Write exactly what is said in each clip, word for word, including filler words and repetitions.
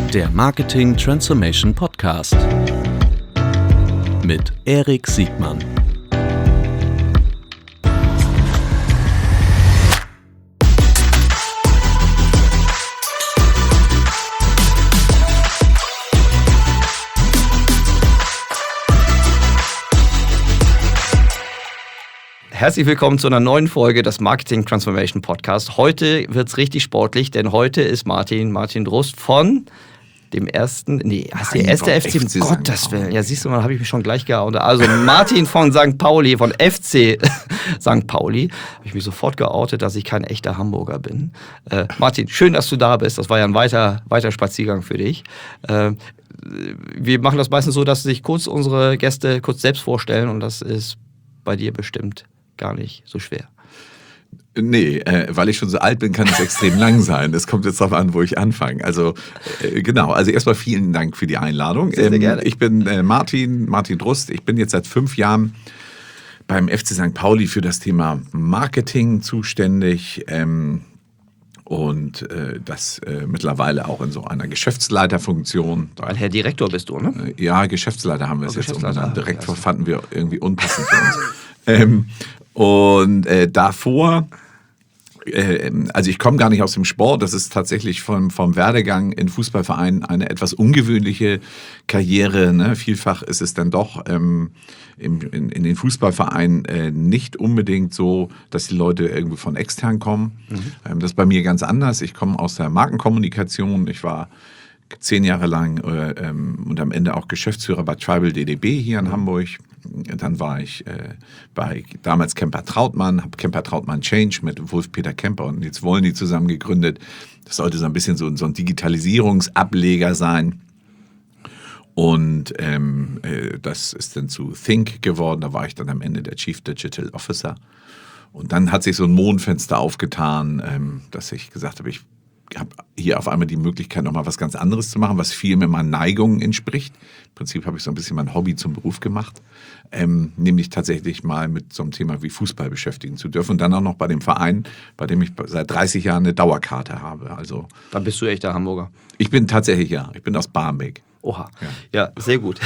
Der Marketing Transformation Podcast mit Erik Siegmann. Herzlich willkommen zu einer neuen Folge des Marketing Transformation Podcast. Heute wird's richtig sportlich, denn heute ist Martin, Martin Drust von dem ersten, nee, heißt der erste F C, um Gottes Willen. Ja, siehst du mal, habe ich mich schon gleich gehauen. Also Martin von Sankt Pauli, von F C Sankt Pauli. Habe ich mich sofort geoutet, dass ich kein echter Hamburger bin. Äh, Martin, schön, dass du da bist. Das war ja ein weiter, weiter Spaziergang für dich. Äh, wir machen das meistens so, dass sich kurz unsere Gäste kurz selbst vorstellen und das ist bei dir bestimmt gar nicht so schwer. Nee, äh, weil ich schon so alt bin, kann es extrem lang sein. Es kommt jetzt darauf an, wo ich anfange. Also äh, genau, also erstmal vielen Dank für die Einladung. Sehr, sehr ähm, gerne. Ich bin äh, Martin, Martin Drust. Ich bin jetzt seit fünf Jahren beim F C Sankt Pauli für das Thema Marketing zuständig. Ähm, und äh, das äh, mittlerweile auch in so einer Geschäftsleiterfunktion. Ein Herr Direktor bist du, ne? Äh, ja, Geschäftsleiter haben wir es Oh, jetzt umbenannt. Direktor ja, fanden wir irgendwie unpassend für uns. ähm, und äh, davor... Also ich komme gar nicht aus dem Sport, das ist tatsächlich vom, vom Werdegang in Fußballvereinen eine etwas ungewöhnliche Karriere. Ne? Vielfach ist es dann doch ähm, in, in, in den Fußballvereinen äh, nicht unbedingt so, dass die Leute irgendwie von extern kommen. Mhm. Ähm, das ist bei mir ganz anders. Ich komme aus der Markenkommunikation, ich war zehn Jahre lang äh, ähm, und am Ende auch Geschäftsführer bei Tribal D D B hier in mhm. Hamburg. Dann war ich äh, bei damals Kemper Trautmann, habe Kemper Trautmann Change mit Wolf-Peter Kemper und jetzt wollen die zusammen gegründet. Das sollte so ein bisschen so, so ein Digitalisierungsableger sein. Und ähm, äh, das ist dann zu Think geworden. Da war ich dann am Ende der Chief Digital Officer. Und dann hat sich so ein Mondfenster aufgetan, ähm, dass ich gesagt habe, ich habe hier auf einmal die Möglichkeit, nochmal was ganz anderes zu machen, was viel mehr meinen Neigungen entspricht. Im Prinzip habe ich so ein bisschen mein Hobby zum Beruf gemacht, ähm, nämlich tatsächlich mal mit so einem Thema wie Fußball beschäftigen zu dürfen. Und dann auch noch bei dem Verein, bei dem ich seit dreißig Jahren eine Dauerkarte habe. Also, dann bist du echter Hamburger. Ich bin tatsächlich, ja, ich bin aus Barmbek. Oha, ja, ja, sehr gut.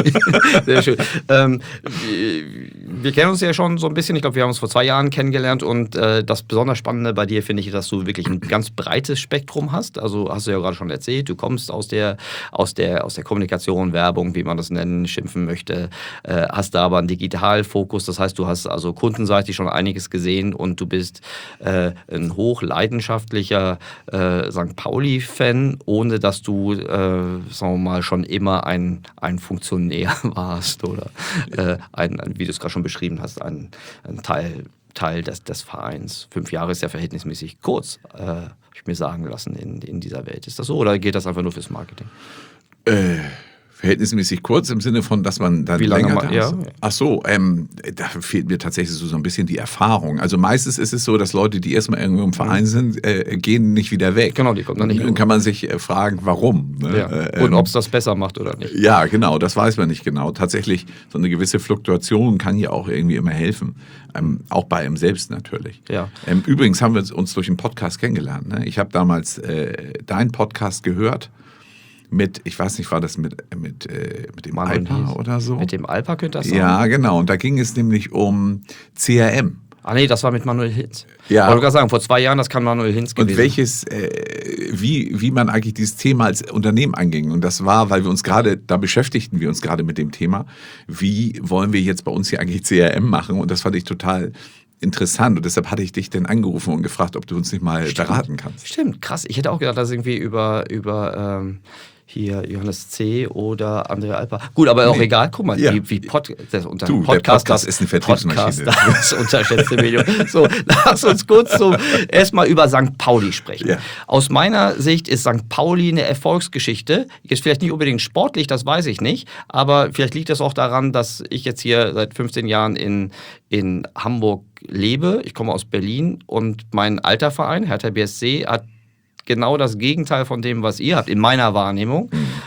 Sehr schön. Ähm, wir, wir kennen uns ja schon so ein bisschen, ich glaube, wir haben uns vor zwei Jahren kennengelernt und äh, das besonders Spannende bei dir finde ich, dass du wirklich ein ganz breites Spektrum hast. Also hast du ja gerade schon erzählt, du kommst aus der, aus der, aus der Kommunikation, Werbung, wie man das nennen, schimpfen möchte, äh, hast da aber einen Digitalfokus, das heißt, du hast also kundenseitig schon einiges gesehen und du bist äh, ein hochleidenschaftlicher äh, Sankt Pauli-Fan, ohne dass du, äh, sagen wir mal, schon immer ein, ein Funktionär warst oder äh, ein, ein, wie du es gerade schon beschrieben hast, ein, ein Teil, Teil des, des Vereins. Fünf Jahre ist ja verhältnismäßig kurz, äh, habe ich mir sagen lassen, in, in dieser Welt. Ist das so oder geht das einfach nur fürs Marketing? Äh... Verhältnismäßig kurz im Sinne von, dass man dann Wie lange länger man, da ja. ist. Ach so, ähm, da fehlt mir tatsächlich so, so ein bisschen die Erfahrung. Also meistens ist es so, dass Leute, die erstmal irgendwo im Verein sind, äh, gehen nicht wieder weg. Genau, die kommen dann nicht. Dann kann man sich äh, fragen, warum. Ne? Ja. Äh, Und ähm, ob es das besser macht oder nicht. Ja, genau, das weiß man nicht genau. Tatsächlich, so eine gewisse Fluktuation kann ja auch irgendwie immer helfen. Ähm, auch bei einem selbst natürlich. Ja. Ähm, übrigens haben wir uns durch einen Podcast kennengelernt. Ne? Ich habe damals äh, deinen Podcast gehört. Mit, ich weiß nicht, war das mit, mit, äh, mit dem Manuel Alpa Hinz. oder so? Mit dem Alpa könnte das sein? Ja, genau. Und da ging es nämlich um C R M. Ah nee, das war mit Manuel Hinz. Ja. Ich wollte gerade sagen, vor zwei Jahren, das kann Manuel Hinz gewesen Und welches, äh, wie, wie man eigentlich dieses Thema als Unternehmen anging. Und das war, weil wir uns gerade, da beschäftigten wir uns gerade mit dem Thema, wie wollen wir jetzt bei uns hier eigentlich C R M machen? Und das fand ich total interessant. Und deshalb hatte ich dich dann angerufen und gefragt, ob du uns nicht mal Stimmt. beraten kannst. Stimmt, krass. Ich hätte auch gedacht, dass irgendwie über, über ähm, hier Johannes C. oder Andrea Alpa. Gut, aber auch nee. egal. Guck mal, ja. wie, wie Pod, das unter du, Podcast, der Podcast ist eine Vertriebsmaschine. Podcast, das unterschätzte Medium. So, lass uns kurz so erstmal über Sankt Pauli sprechen. Ja. Aus meiner Sicht ist Sankt Pauli eine Erfolgsgeschichte. Jetzt vielleicht nicht unbedingt sportlich, das weiß ich nicht, aber vielleicht liegt es auch daran, dass ich jetzt hier seit fünfzehn Jahren in, in Hamburg lebe. Ich komme aus Berlin und mein alter Verein, Hertha B S C, hat genau das Gegenteil von dem, was ihr habt, in meiner Wahrnehmung. Mhm.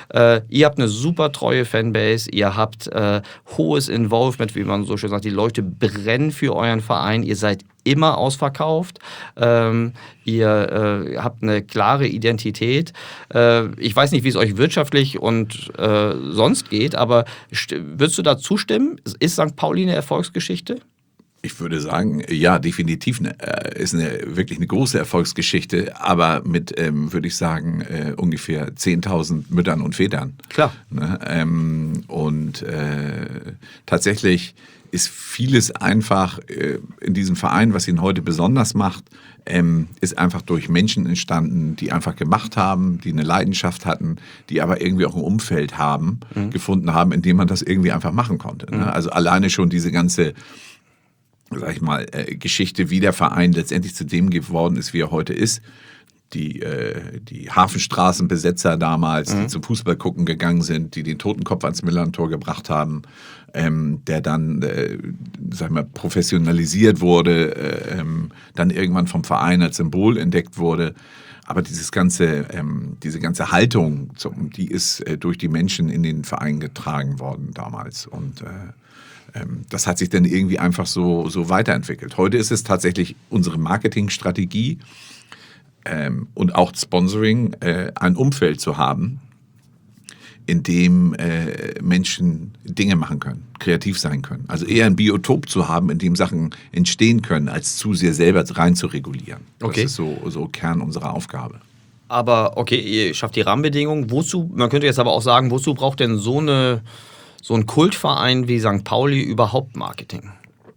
Äh, ihr habt eine super treue Fanbase, ihr habt äh, hohes Involvement, wie man so schön sagt, die Leute brennen für euren Verein, ihr seid immer ausverkauft, ähm, ihr äh, habt eine klare Identität. Äh, ich weiß nicht, wie es euch wirtschaftlich und äh, sonst geht, aber würdest du da zustimmen? Ist Sankt Pauli eine Erfolgsgeschichte? Ich würde sagen, ja, definitiv eine, äh, ist eine wirklich eine große Erfolgsgeschichte, aber mit, ähm, würde ich sagen, äh, ungefähr zehntausend Müttern und Vätern. Klar. Ne? Ähm, und äh, tatsächlich ist vieles einfach äh, in diesem Verein, was ihn heute besonders macht, ähm, ist einfach durch Menschen entstanden, die einfach gemacht haben, die eine Leidenschaft hatten, die aber irgendwie auch ein Umfeld haben, mhm. gefunden haben, in dem man das irgendwie einfach machen konnte. Ne? Mhm. Also alleine schon diese ganze, sag ich mal, äh, Geschichte, wie der Verein letztendlich zu dem geworden ist, wie er heute ist. Die, äh, die Hafenstraßenbesetzer damals, mhm. die zum Fußball gucken gegangen sind, die den Totenkopf ans Millerntor gebracht haben, ähm, der dann, äh, sag ich mal, professionalisiert wurde, äh, ähm, dann irgendwann vom Verein als Symbol entdeckt wurde. Aber dieses ganze, ähm, diese ganze Haltung, zum, die ist äh, durch die Menschen in den Verein getragen worden damals. Und äh, ähm, das hat sich dann irgendwie einfach so, so weiterentwickelt. Heute ist es tatsächlich unsere Marketingstrategie, Ähm, und auch Sponsoring, äh, ein Umfeld zu haben, in dem äh, Menschen Dinge machen können, kreativ sein können. Also eher ein Biotop zu haben, in dem Sachen entstehen können, als zu sehr selber rein zu regulieren. Okay. Das ist so, so Kern unserer Aufgabe. Aber okay, ihr schafft die Rahmenbedingungen. Wozu, man könnte jetzt aber auch sagen, wozu braucht denn so, eine, so ein Kultverein wie Sankt Pauli überhaupt Marketing?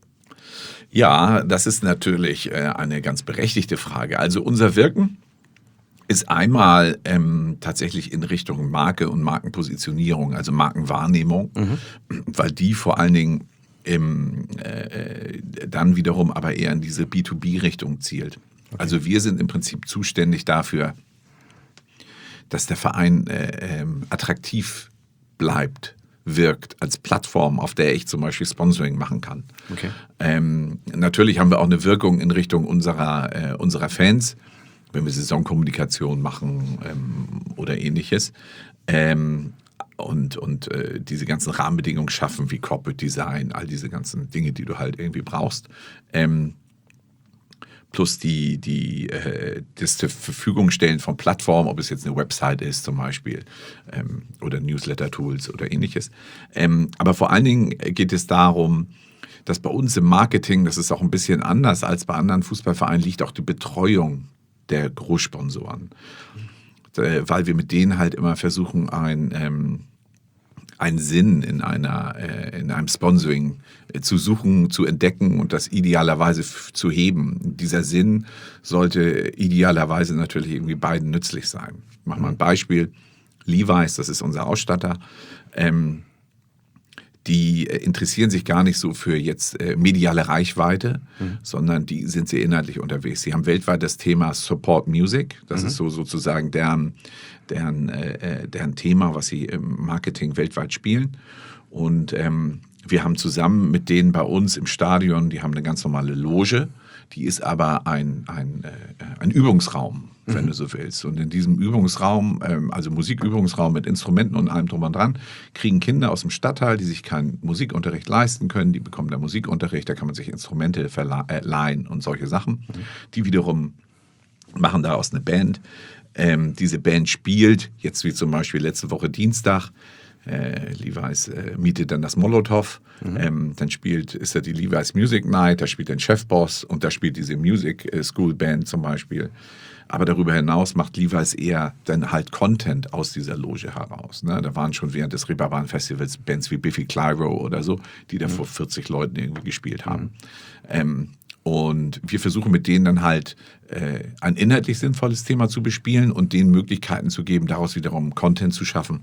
Ja, das ist natürlich äh, eine ganz berechtigte Frage. Also unser Wirken ist einmal ähm, tatsächlich in Richtung Marke und Markenpositionierung, also Markenwahrnehmung, mhm. weil die vor allen Dingen im, äh, dann wiederum aber eher in diese B zwei B-Richtung zielt. Okay. Also wir sind im Prinzip zuständig dafür, dass der Verein äh, äh, attraktiv bleibt, wirkt als Plattform, auf der ich zum Beispiel Sponsoring machen kann. Okay. Ähm, natürlich haben wir auch eine Wirkung in Richtung unserer, äh, unserer Fans, wenn wir Saisonkommunikation machen ähm, oder ähnliches. Ähm, und und äh, diese ganzen Rahmenbedingungen schaffen, wie Corporate Design, all diese ganzen Dinge, die du halt irgendwie brauchst. Ähm, plus die, die äh, das zur Verfügung stellen von Plattformen, ob es jetzt eine Website ist zum Beispiel ähm, oder Newsletter-Tools oder ähnliches. Ähm, aber vor allen Dingen geht es darum, dass bei uns im Marketing, das ist auch ein bisschen anders als bei anderen Fußballvereinen, liegt auch die Betreuung der Großsponsoren. Äh, weil wir mit denen halt immer versuchen, ein... Ähm, einen Sinn in, einer, äh, in einem Sponsoring äh, zu suchen, zu entdecken und das idealerweise f- zu heben. Dieser Sinn sollte idealerweise natürlich irgendwie beiden nützlich sein. Ich mache mal ein Beispiel. Levi's, das ist unser Ausstatter, ähm, die äh, interessieren sich gar nicht so für jetzt äh, mediale Reichweite, mhm. sondern die sind sehr inhaltlich unterwegs. Sie haben weltweit das Thema Support Music. Das mhm. ist so sozusagen deren, deren, äh, deren Thema, was sie im Marketing weltweit spielen. Und ähm, wir haben zusammen mit denen bei uns im Stadion, die haben eine ganz normale Loge, die ist aber ein, ein, äh, ein Übungsraum, wenn mhm. du so willst. Und in diesem Übungsraum, ähm, also Musikübungsraum mit Instrumenten und allem drum und dran, kriegen Kinder aus dem Stadtteil, die sich keinen Musikunterricht leisten können, die bekommen da Musikunterricht, da kann man sich Instrumente verleihen und solche Sachen. Mhm. Die wiederum machen daraus eine Band. Ähm, diese Band spielt, jetzt wie zum Beispiel letzte Woche Dienstag, äh, Levi's äh, mietet dann das Molotow, mhm. ähm, dann spielt, ist da die Levi's Music Night, da spielt ein Chefboss und da spielt diese Music School Band zum Beispiel. Aber darüber hinaus macht Levi's eher dann halt Content aus dieser Loge heraus. Ne? Da waren schon während des Reeperbahn Festivals Bands wie Biffy Clyro oder so, die da mhm. vor vierzig Leuten irgendwie gespielt haben. Mhm. Ähm, Und wir versuchen mit denen dann halt äh, ein inhaltlich sinnvolles Thema zu bespielen und denen Möglichkeiten zu geben, daraus wiederum Content zu schaffen,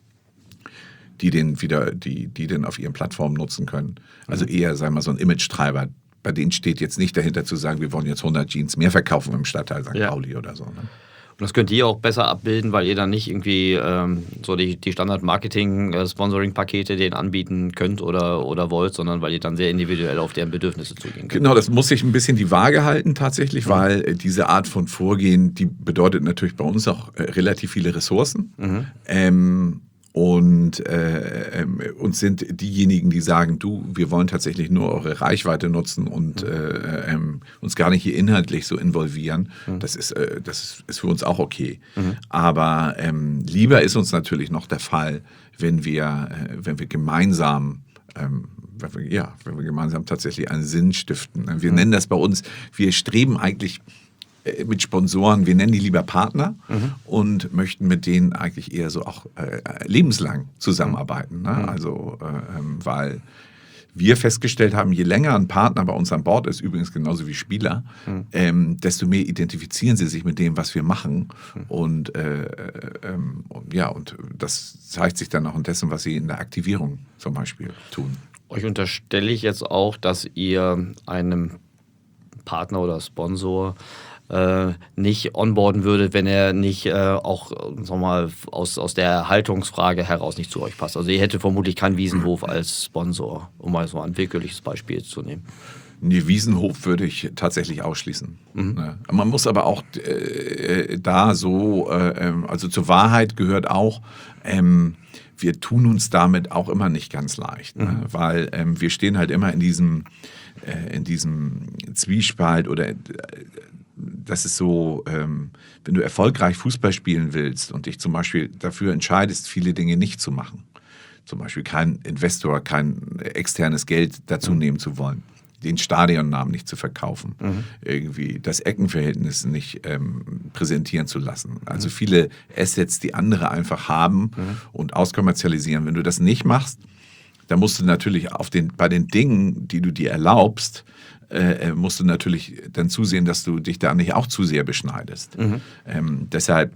die den wieder, die, die den auf ihren Plattformen nutzen können. Also eher, sagen wir mal, so ein Image-Treiber. Bei denen steht jetzt nicht dahinter zu sagen, wir wollen jetzt hundert Jeans mehr verkaufen im Stadtteil Sankt Ja. Pauli oder so. Ne? Und das könnt ihr auch besser abbilden, weil ihr dann nicht irgendwie ähm, so die, die Standard-Marketing-Sponsoring-Pakete denen anbieten könnt oder, oder wollt, sondern weil ihr dann sehr individuell auf deren Bedürfnisse zugehen könnt. Genau, das muss sich ein bisschen die Waage halten tatsächlich, Mhm. weil äh, diese Art von Vorgehen, die bedeutet natürlich bei uns auch äh, relativ viele Ressourcen. Mhm. Ähm, und äh, ähm, uns sind diejenigen, die sagen, du, wir wollen tatsächlich nur eure Reichweite nutzen und äh, ähm, uns gar nicht hier inhaltlich so involvieren. Mhm. Das ist, äh, das ist für uns auch okay. Mhm. Aber ähm, lieber ist uns natürlich noch der Fall, wenn wir, äh, wenn wir gemeinsam ähm, wenn wir, ja, wenn wir gemeinsam tatsächlich einen Sinn stiften. Wir mhm. nennen das bei uns, wir streben eigentlich mit Sponsoren, wir nennen die lieber Partner mhm. und möchten mit denen eigentlich eher so auch äh, lebenslang zusammenarbeiten. Ne? Mhm. Also, äh, weil wir festgestellt haben, je länger ein Partner bei uns an Bord ist, übrigens genauso wie Spieler, mhm. ähm, desto mehr identifizieren sie sich mit dem, was wir machen. Mhm. Und, äh, äh, und ja, und das zeigt sich dann auch in dessen, was sie in der Aktivierung zum Beispiel tun. Euch unterstelle ich jetzt auch, dass ihr einem Partner oder Sponsor Äh, nicht onboarden würde, wenn er nicht äh, auch sagen wir mal, aus, aus der Haltungsfrage heraus nicht zu euch passt. Also ihr hättet vermutlich keinen Wiesenhof als Sponsor, um mal so ein willkürliches Beispiel zu nehmen. Nee, Wiesenhof würde ich tatsächlich ausschließen. Mhm. Ne? Man muss aber auch äh, da so, äh, also zur Wahrheit gehört auch, ähm, wir tun uns damit auch immer nicht ganz leicht, mhm. ne? Weil ähm, wir stehen halt immer in diesem, äh, in diesem Zwiespalt oder äh, das ist so, ähm, wenn du erfolgreich Fußball spielen willst und dich zum Beispiel dafür entscheidest, viele Dinge nicht zu machen, zum Beispiel kein Investor, kein externes Geld dazu mhm. nehmen zu wollen, den Stadionnamen nicht zu verkaufen, mhm. irgendwie das Eckenverhältnis nicht ähm, präsentieren zu lassen. Also mhm. viele Assets, die andere einfach haben mhm. und auskommerzialisieren. Wenn du das nicht machst, dann musst du natürlich auf den, bei den Dingen, die du dir erlaubst, Äh, musst du natürlich dann zusehen, dass du dich da nicht auch zu sehr beschneidest. Mhm. Ähm, deshalb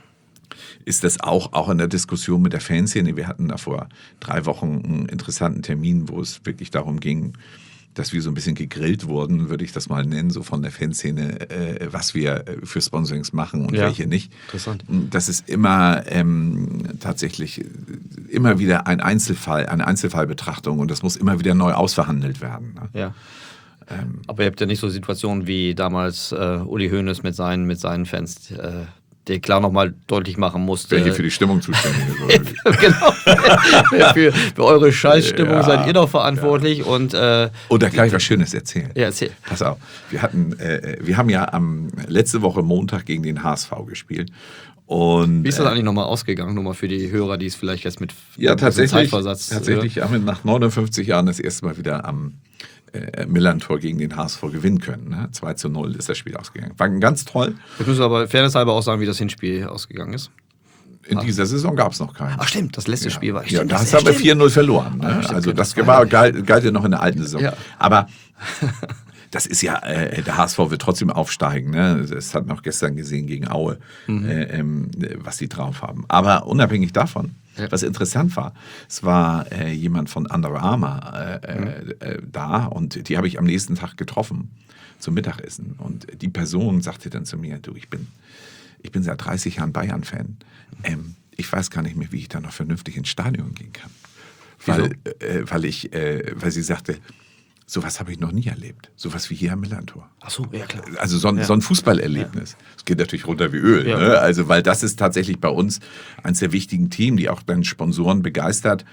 ist das auch, auch in der Diskussion mit der Fanszene. Wir hatten da vor drei Wochen einen interessanten Termin, wo es wirklich darum ging, dass wir so ein bisschen gegrillt wurden, würde ich das mal nennen, so von der Fanszene, äh, was wir für Sponsorings machen und ja, welche nicht. Interessant. Das ist immer ähm, tatsächlich immer wieder ein Einzelfall, eine Einzelfallbetrachtung und das muss immer wieder neu ausverhandelt werden. Ne? Ja. Ähm, Aber ihr habt ja nicht so Situationen wie damals äh, Uli Hoeneß mit seinen, mit seinen Fans, äh, der klar nochmal deutlich machen musste. Welche für die Stimmung zuständig ist. Genau. für, für eure Scheißstimmung ja. seid ihr doch verantwortlich. Ja. Und, äh, Oder gleich was Schönes erzählen. Ja, erzähl. Pass auf. Wir, hatten, äh, wir haben ja am, letzte Woche Montag gegen den H S V gespielt. Und, Wie ist das eigentlich nochmal ausgegangen? Nur mal für die Hörer, die es vielleicht jetzt mit ja, tatsächlich, Zeitversatz... Tatsächlich haben wir nach neunundfünfzig Jahren das erste Mal wieder am äh, Millantor gegen den H S V gewinnen können. Ne? zwei zu null ist das Spiel ausgegangen. War ganz toll. Jetzt müssen wir aber fairnesshalber auch sagen, wie das Hinspiel ausgegangen ist. In ah. dieser Saison gab es noch keinen. Ach stimmt, das letzte ja. Spiel war... Ja, stimmt, das, das haben wir vier null verloren. Ne? Ah, stimmt, also das, das war, galt, galt ja noch in der alten Saison. Ja. Aber... Das ist ja, äh, der H S V wird trotzdem aufsteigen. Ne? Das hat man auch gestern gesehen gegen Aue, mhm. äh, ähm, was die drauf haben. Aber unabhängig davon, ja. was interessant war, es war äh, jemand von Under Armour äh, mhm. äh, da und die habe ich am nächsten Tag getroffen zum Mittagessen. Und die Person sagte dann zu mir, du, ich bin, ich bin seit dreißig Jahren Bayern-Fan. Ähm, ich weiß gar nicht mehr, wie ich da noch vernünftig ins Stadion gehen kann. Weil, äh, weil, ich, äh, weil sie sagte, sowas habe ich noch nie erlebt. Sowas wie hier am Millantor. Ach so, ja klar. Also so ein, ja. so ein Fußballerlebnis. Es ja. geht natürlich runter wie Öl. Ja. Ne? Also weil das ist tatsächlich bei uns eines der wichtigen Themen, die auch dann Sponsoren begeistert,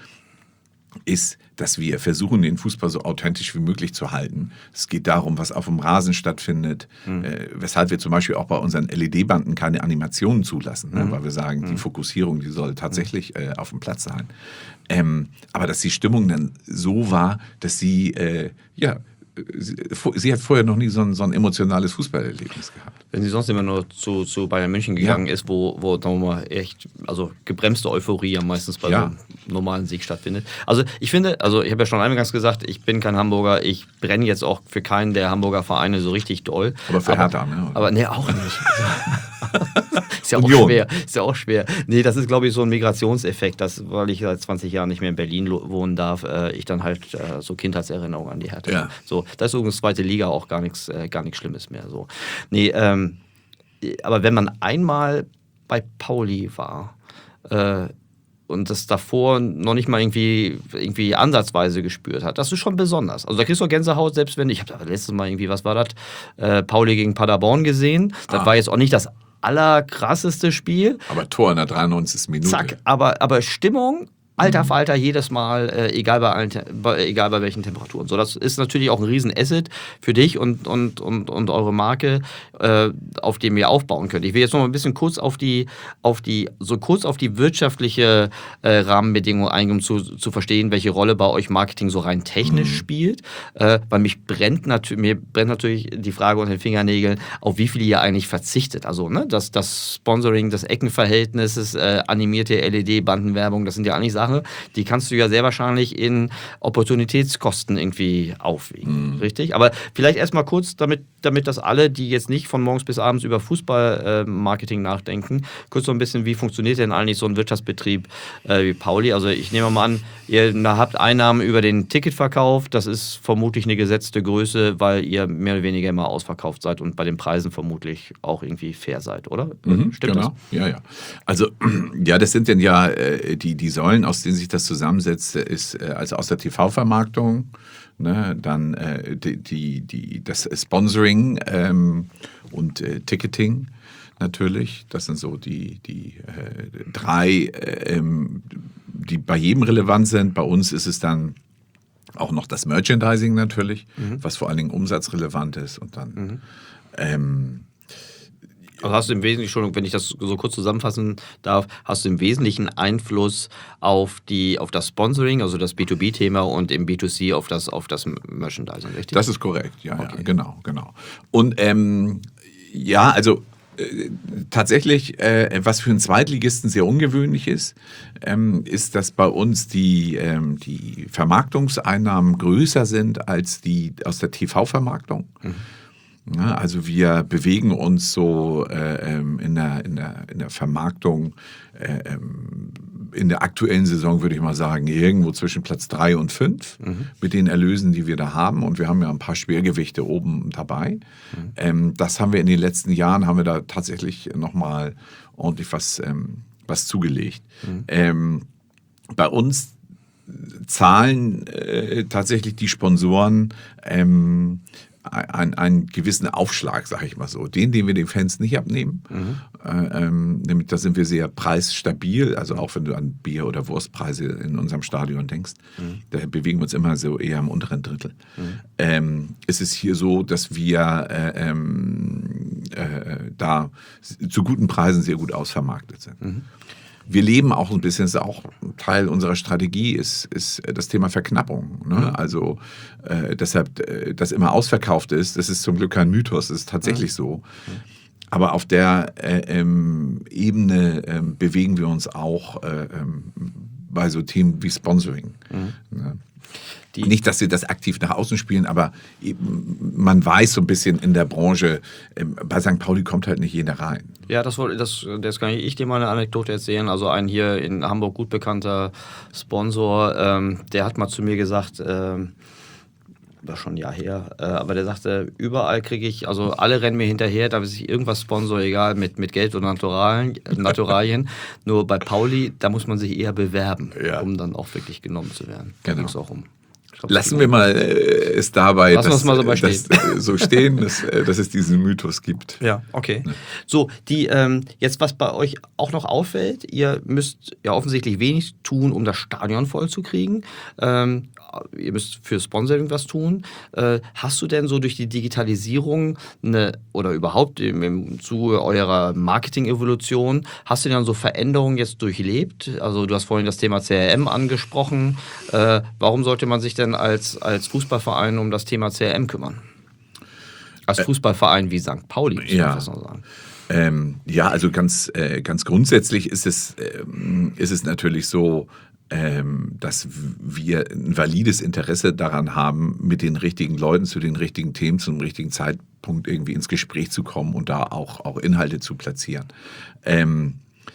ist, dass wir versuchen, den Fußball so authentisch wie möglich zu halten. Es geht darum, was auf dem Rasen stattfindet, mhm. äh, weshalb wir zum Beispiel auch bei unseren L E D-Banden keine Animationen zulassen, ne? mhm. weil wir sagen, mhm. die Fokussierung, die soll tatsächlich äh, auf dem Platz sein. Ähm, aber dass die Stimmung dann so war, dass sie, äh, ja, sie, sie hat vorher noch nie so ein, so ein emotionales Fußballerlebnis gehabt. Wenn sie sonst immer nur zu, zu Bayern München gegangen ja. ist, wo, wo sagen wir mal, echt, also gebremste Euphorie ja meistens bei ja. so einem normalen Sieg stattfindet. Also ich finde, also ich habe ja schon eingangs gesagt, ich bin kein Hamburger, ich brenne jetzt auch für keinen der Hamburger Vereine so richtig doll. Aber für Hertha, ne? Oder? Aber nee, auch nicht. Ist ja auch Union. schwer. Ist ja auch schwer. Nee, das ist, glaube ich, so ein Migrationseffekt, dass, weil ich seit zwanzig Jahren nicht mehr in Berlin wohnen darf, äh, ich dann halt äh, so Kindheitserinnerungen an die Hertha. Ja. So, das ist übrigens zweite Liga auch gar nichts, äh, gar nichts Schlimmes mehr. So. Nee, ähm, aber wenn man einmal bei Pauli war, äh, und das davor noch nicht mal irgendwie, irgendwie ansatzweise gespürt hat, das ist schon besonders. Also da kriegst du Gänsehaut, selbst wenn, ich habe da letztes Mal irgendwie, was war das, äh, Pauli gegen Paderborn gesehen. Das ah. war jetzt auch nicht das allerkrasseste Spiel. Aber Tor in der dreiundneunzigsten Minute. Zack, aber, aber Stimmung, Alter Falter, jedes Mal, äh, egal, bei allen, bei, egal bei welchen Temperaturen. So, das ist natürlich auch ein Riesen-Asset für dich und, und, und, und eure Marke, äh, auf dem ihr aufbauen könnt. Ich will jetzt noch mal ein bisschen kurz auf die, auf die, so kurz auf die wirtschaftliche äh, Rahmenbedingung eingehen, um zu, zu verstehen, welche Rolle bei euch Marketing so rein technisch mhm. spielt. Äh, weil mich brennt, nat- mir brennt natürlich die Frage unter den Fingernägeln, auf wie viel ihr eigentlich verzichtet. Also, ne, das, das Sponsoring, das Eckenverhältnis, äh, animierte L E D-Bandenwerbung, das sind ja eigentlich Sachen, die kannst du ja sehr wahrscheinlich in Opportunitätskosten irgendwie aufwiegen, mhm. richtig? Aber vielleicht erstmal kurz, damit, damit das alle, die jetzt nicht von morgens bis abends über Fußballmarketing äh, nachdenken, kurz so ein bisschen, wie funktioniert denn eigentlich so ein Wirtschaftsbetrieb äh, wie Pauli? Also ich nehme mal an, ihr habt Einnahmen über den Ticketverkauf, das ist vermutlich eine gesetzte Größe, weil ihr mehr oder weniger immer ausverkauft seid und bei den Preisen vermutlich auch irgendwie fair seid, oder? Mhm, Stimmt genau. das? Ja, ja. Also, ja, das sind denn ja äh, die, die Säulen, aus denen sich das zusammensetzt, ist äh, also aus der T V-Vermarktung, ne, dann äh, die, die, die, das Sponsoring ähm, und äh, Ticketing natürlich. Das sind so die, die äh, drei, äh, ähm, die bei jedem relevant sind. Bei uns ist es dann auch noch das Merchandising natürlich, mhm. was vor allen Dingen umsatzrelevant ist. Und dann mhm. ähm, Also hast du im Wesentlichen, Entschuldigung, wenn ich das so kurz zusammenfassen darf, hast du im Wesentlichen Einfluss auf, die, auf das Sponsoring, also das B zwei B-Thema und im B zwei C auf das, auf das Merchandising, richtig? Das ist korrekt, ja, okay. ja, genau, genau. Und ähm, ja, also äh, tatsächlich, äh, was für einen Zweitligisten sehr ungewöhnlich ist, ähm, ist, dass bei uns die, ähm, die Vermarktungseinnahmen größer sind als die aus der T V-Vermarktung. Mhm. Ja, also wir bewegen uns so äh, in, der, in, der, in der Vermarktung äh, in der aktuellen Saison, würde ich mal sagen, irgendwo zwischen Platz drei und fünf mhm. mit den Erlösen, die wir da haben. Und wir haben ja ein paar Schwergewichte oben dabei. Mhm. Ähm, das haben wir in den letzten Jahren, haben wir da tatsächlich nochmal ordentlich was, ähm, was zugelegt. Mhm. Ähm, bei uns zahlen äh, tatsächlich die Sponsoren ähm, Einen, einen gewissen Aufschlag, sage ich mal so. Den, den wir den Fans nicht abnehmen. Mhm. Äh, ähm, nämlich da sind wir sehr preisstabil. Also auch wenn du an Bier- oder Wurstpreise in unserem Stadion denkst, mhm. da bewegen wir uns immer so eher im unteren Drittel. Mhm. Ähm, es ist hier so, dass wir äh, ähm, äh, da zu guten Preisen sehr gut ausvermarktet sind. Mhm. Wir leben auch ein bisschen, das ist auch Teil unserer Strategie, ist, ist das Thema Verknappung. Ne? Mhm. Also äh, deshalb, äh, dass immer ausverkauft ist, das ist zum Glück kein Mythos, das ist tatsächlich mhm. so. Aber auf der äh, ähm, Ebene äh, bewegen wir uns auch äh, ähm, bei so Themen wie Sponsoring. Mhm. Ne? Die Nicht, dass sie das aktiv nach außen spielen, aber eben, man weiß so ein bisschen in der Branche, bei Sankt Pauli kommt halt nicht jeder rein. Ja, das, das, das kann ich dir mal eine Anekdote erzählen. Also ein hier in Hamburg gut bekannter Sponsor, ähm, der hat mal zu mir gesagt, ähm, war schon ein Jahr her, äh, aber der sagte, überall kriege ich, also alle rennen mir hinterher, da ist irgendwas Sponsor, egal, mit, mit Geld und Naturalien, Naturalien. Nur bei Pauli, da muss man sich eher bewerben, ja. um dann auch wirklich genommen zu werden. Da genau. ging es auch um. Glaub, Lassen wir mal äh, es dabei, Lassen dass, mal so, dass, äh, so stehen, dass, äh, dass es diesen Mythos gibt. Ja, okay. Ja. So, die, ähm, jetzt was bei euch auch noch auffällt, ihr müsst ja offensichtlich wenig tun, um das Stadion voll zu kriegen. Ähm, ihr müsst für Sponsoring was tun. Äh, hast du denn so durch die Digitalisierung eine, oder überhaupt im, im Zuge eurer Marketing-Evolution, hast du dann so Veränderungen jetzt durchlebt? Also du hast vorhin das Thema C R M angesprochen. Äh, warum sollte man sich denn als, als Fußballverein um das Thema C R M kümmern? Als Fußballverein wie Sankt Pauli, muss ja. man fast noch sagen. Ähm, ja, also ganz, äh, ganz grundsätzlich ist es, ähm, ist es natürlich so, ähm, dass wir ein valides Interesse daran haben, mit den richtigen Leuten zu den richtigen Themen zum richtigen Zeitpunkt irgendwie ins Gespräch zu kommen und da auch, auch Inhalte zu platzieren. Ähm,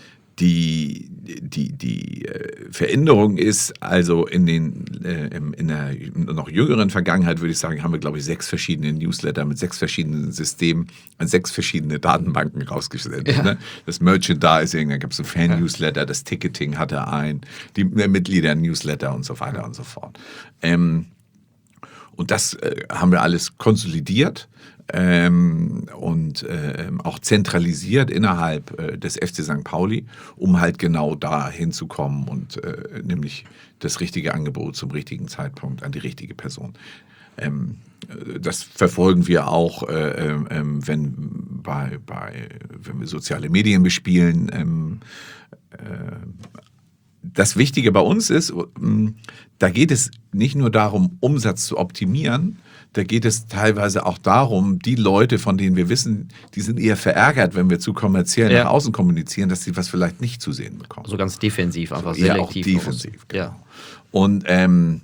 Die, die, die Veränderung ist also in, den, äh, in der noch jüngeren Vergangenheit, würde ich sagen, haben wir, glaube ich, sechs verschiedene Newsletter mit sechs verschiedenen Systemen an sechs verschiedene Datenbanken rausgesendet. Ja. Ne? Das Merchandising, da gab es ein Fan-Newsletter, das Ticketing hatte ein, die Mitglieder-Newsletter und so weiter und so fort. Ähm, und das äh, haben wir alles konsolidiert ähm, und äh, auch zentralisiert innerhalb äh, des F C Sankt Pauli, um halt genau da hinzukommen und äh, nämlich das richtige Angebot zum richtigen Zeitpunkt an die richtige Person. Ähm, das verfolgen wir auch, äh, äh, wenn, bei, bei, wenn wir soziale Medien bespielen. Ähm, äh, das Wichtige bei uns ist, da geht es nicht nur darum, Umsatz zu optimieren, da geht es teilweise auch darum, die Leute, von denen wir wissen, die sind eher verärgert, wenn wir zu kommerziell ja. nach außen kommunizieren, dass sie was vielleicht nicht zu sehen bekommen. So ganz defensiv, einfach so eher selektiv. Auch defensiv, genau. Ja. Und ähm,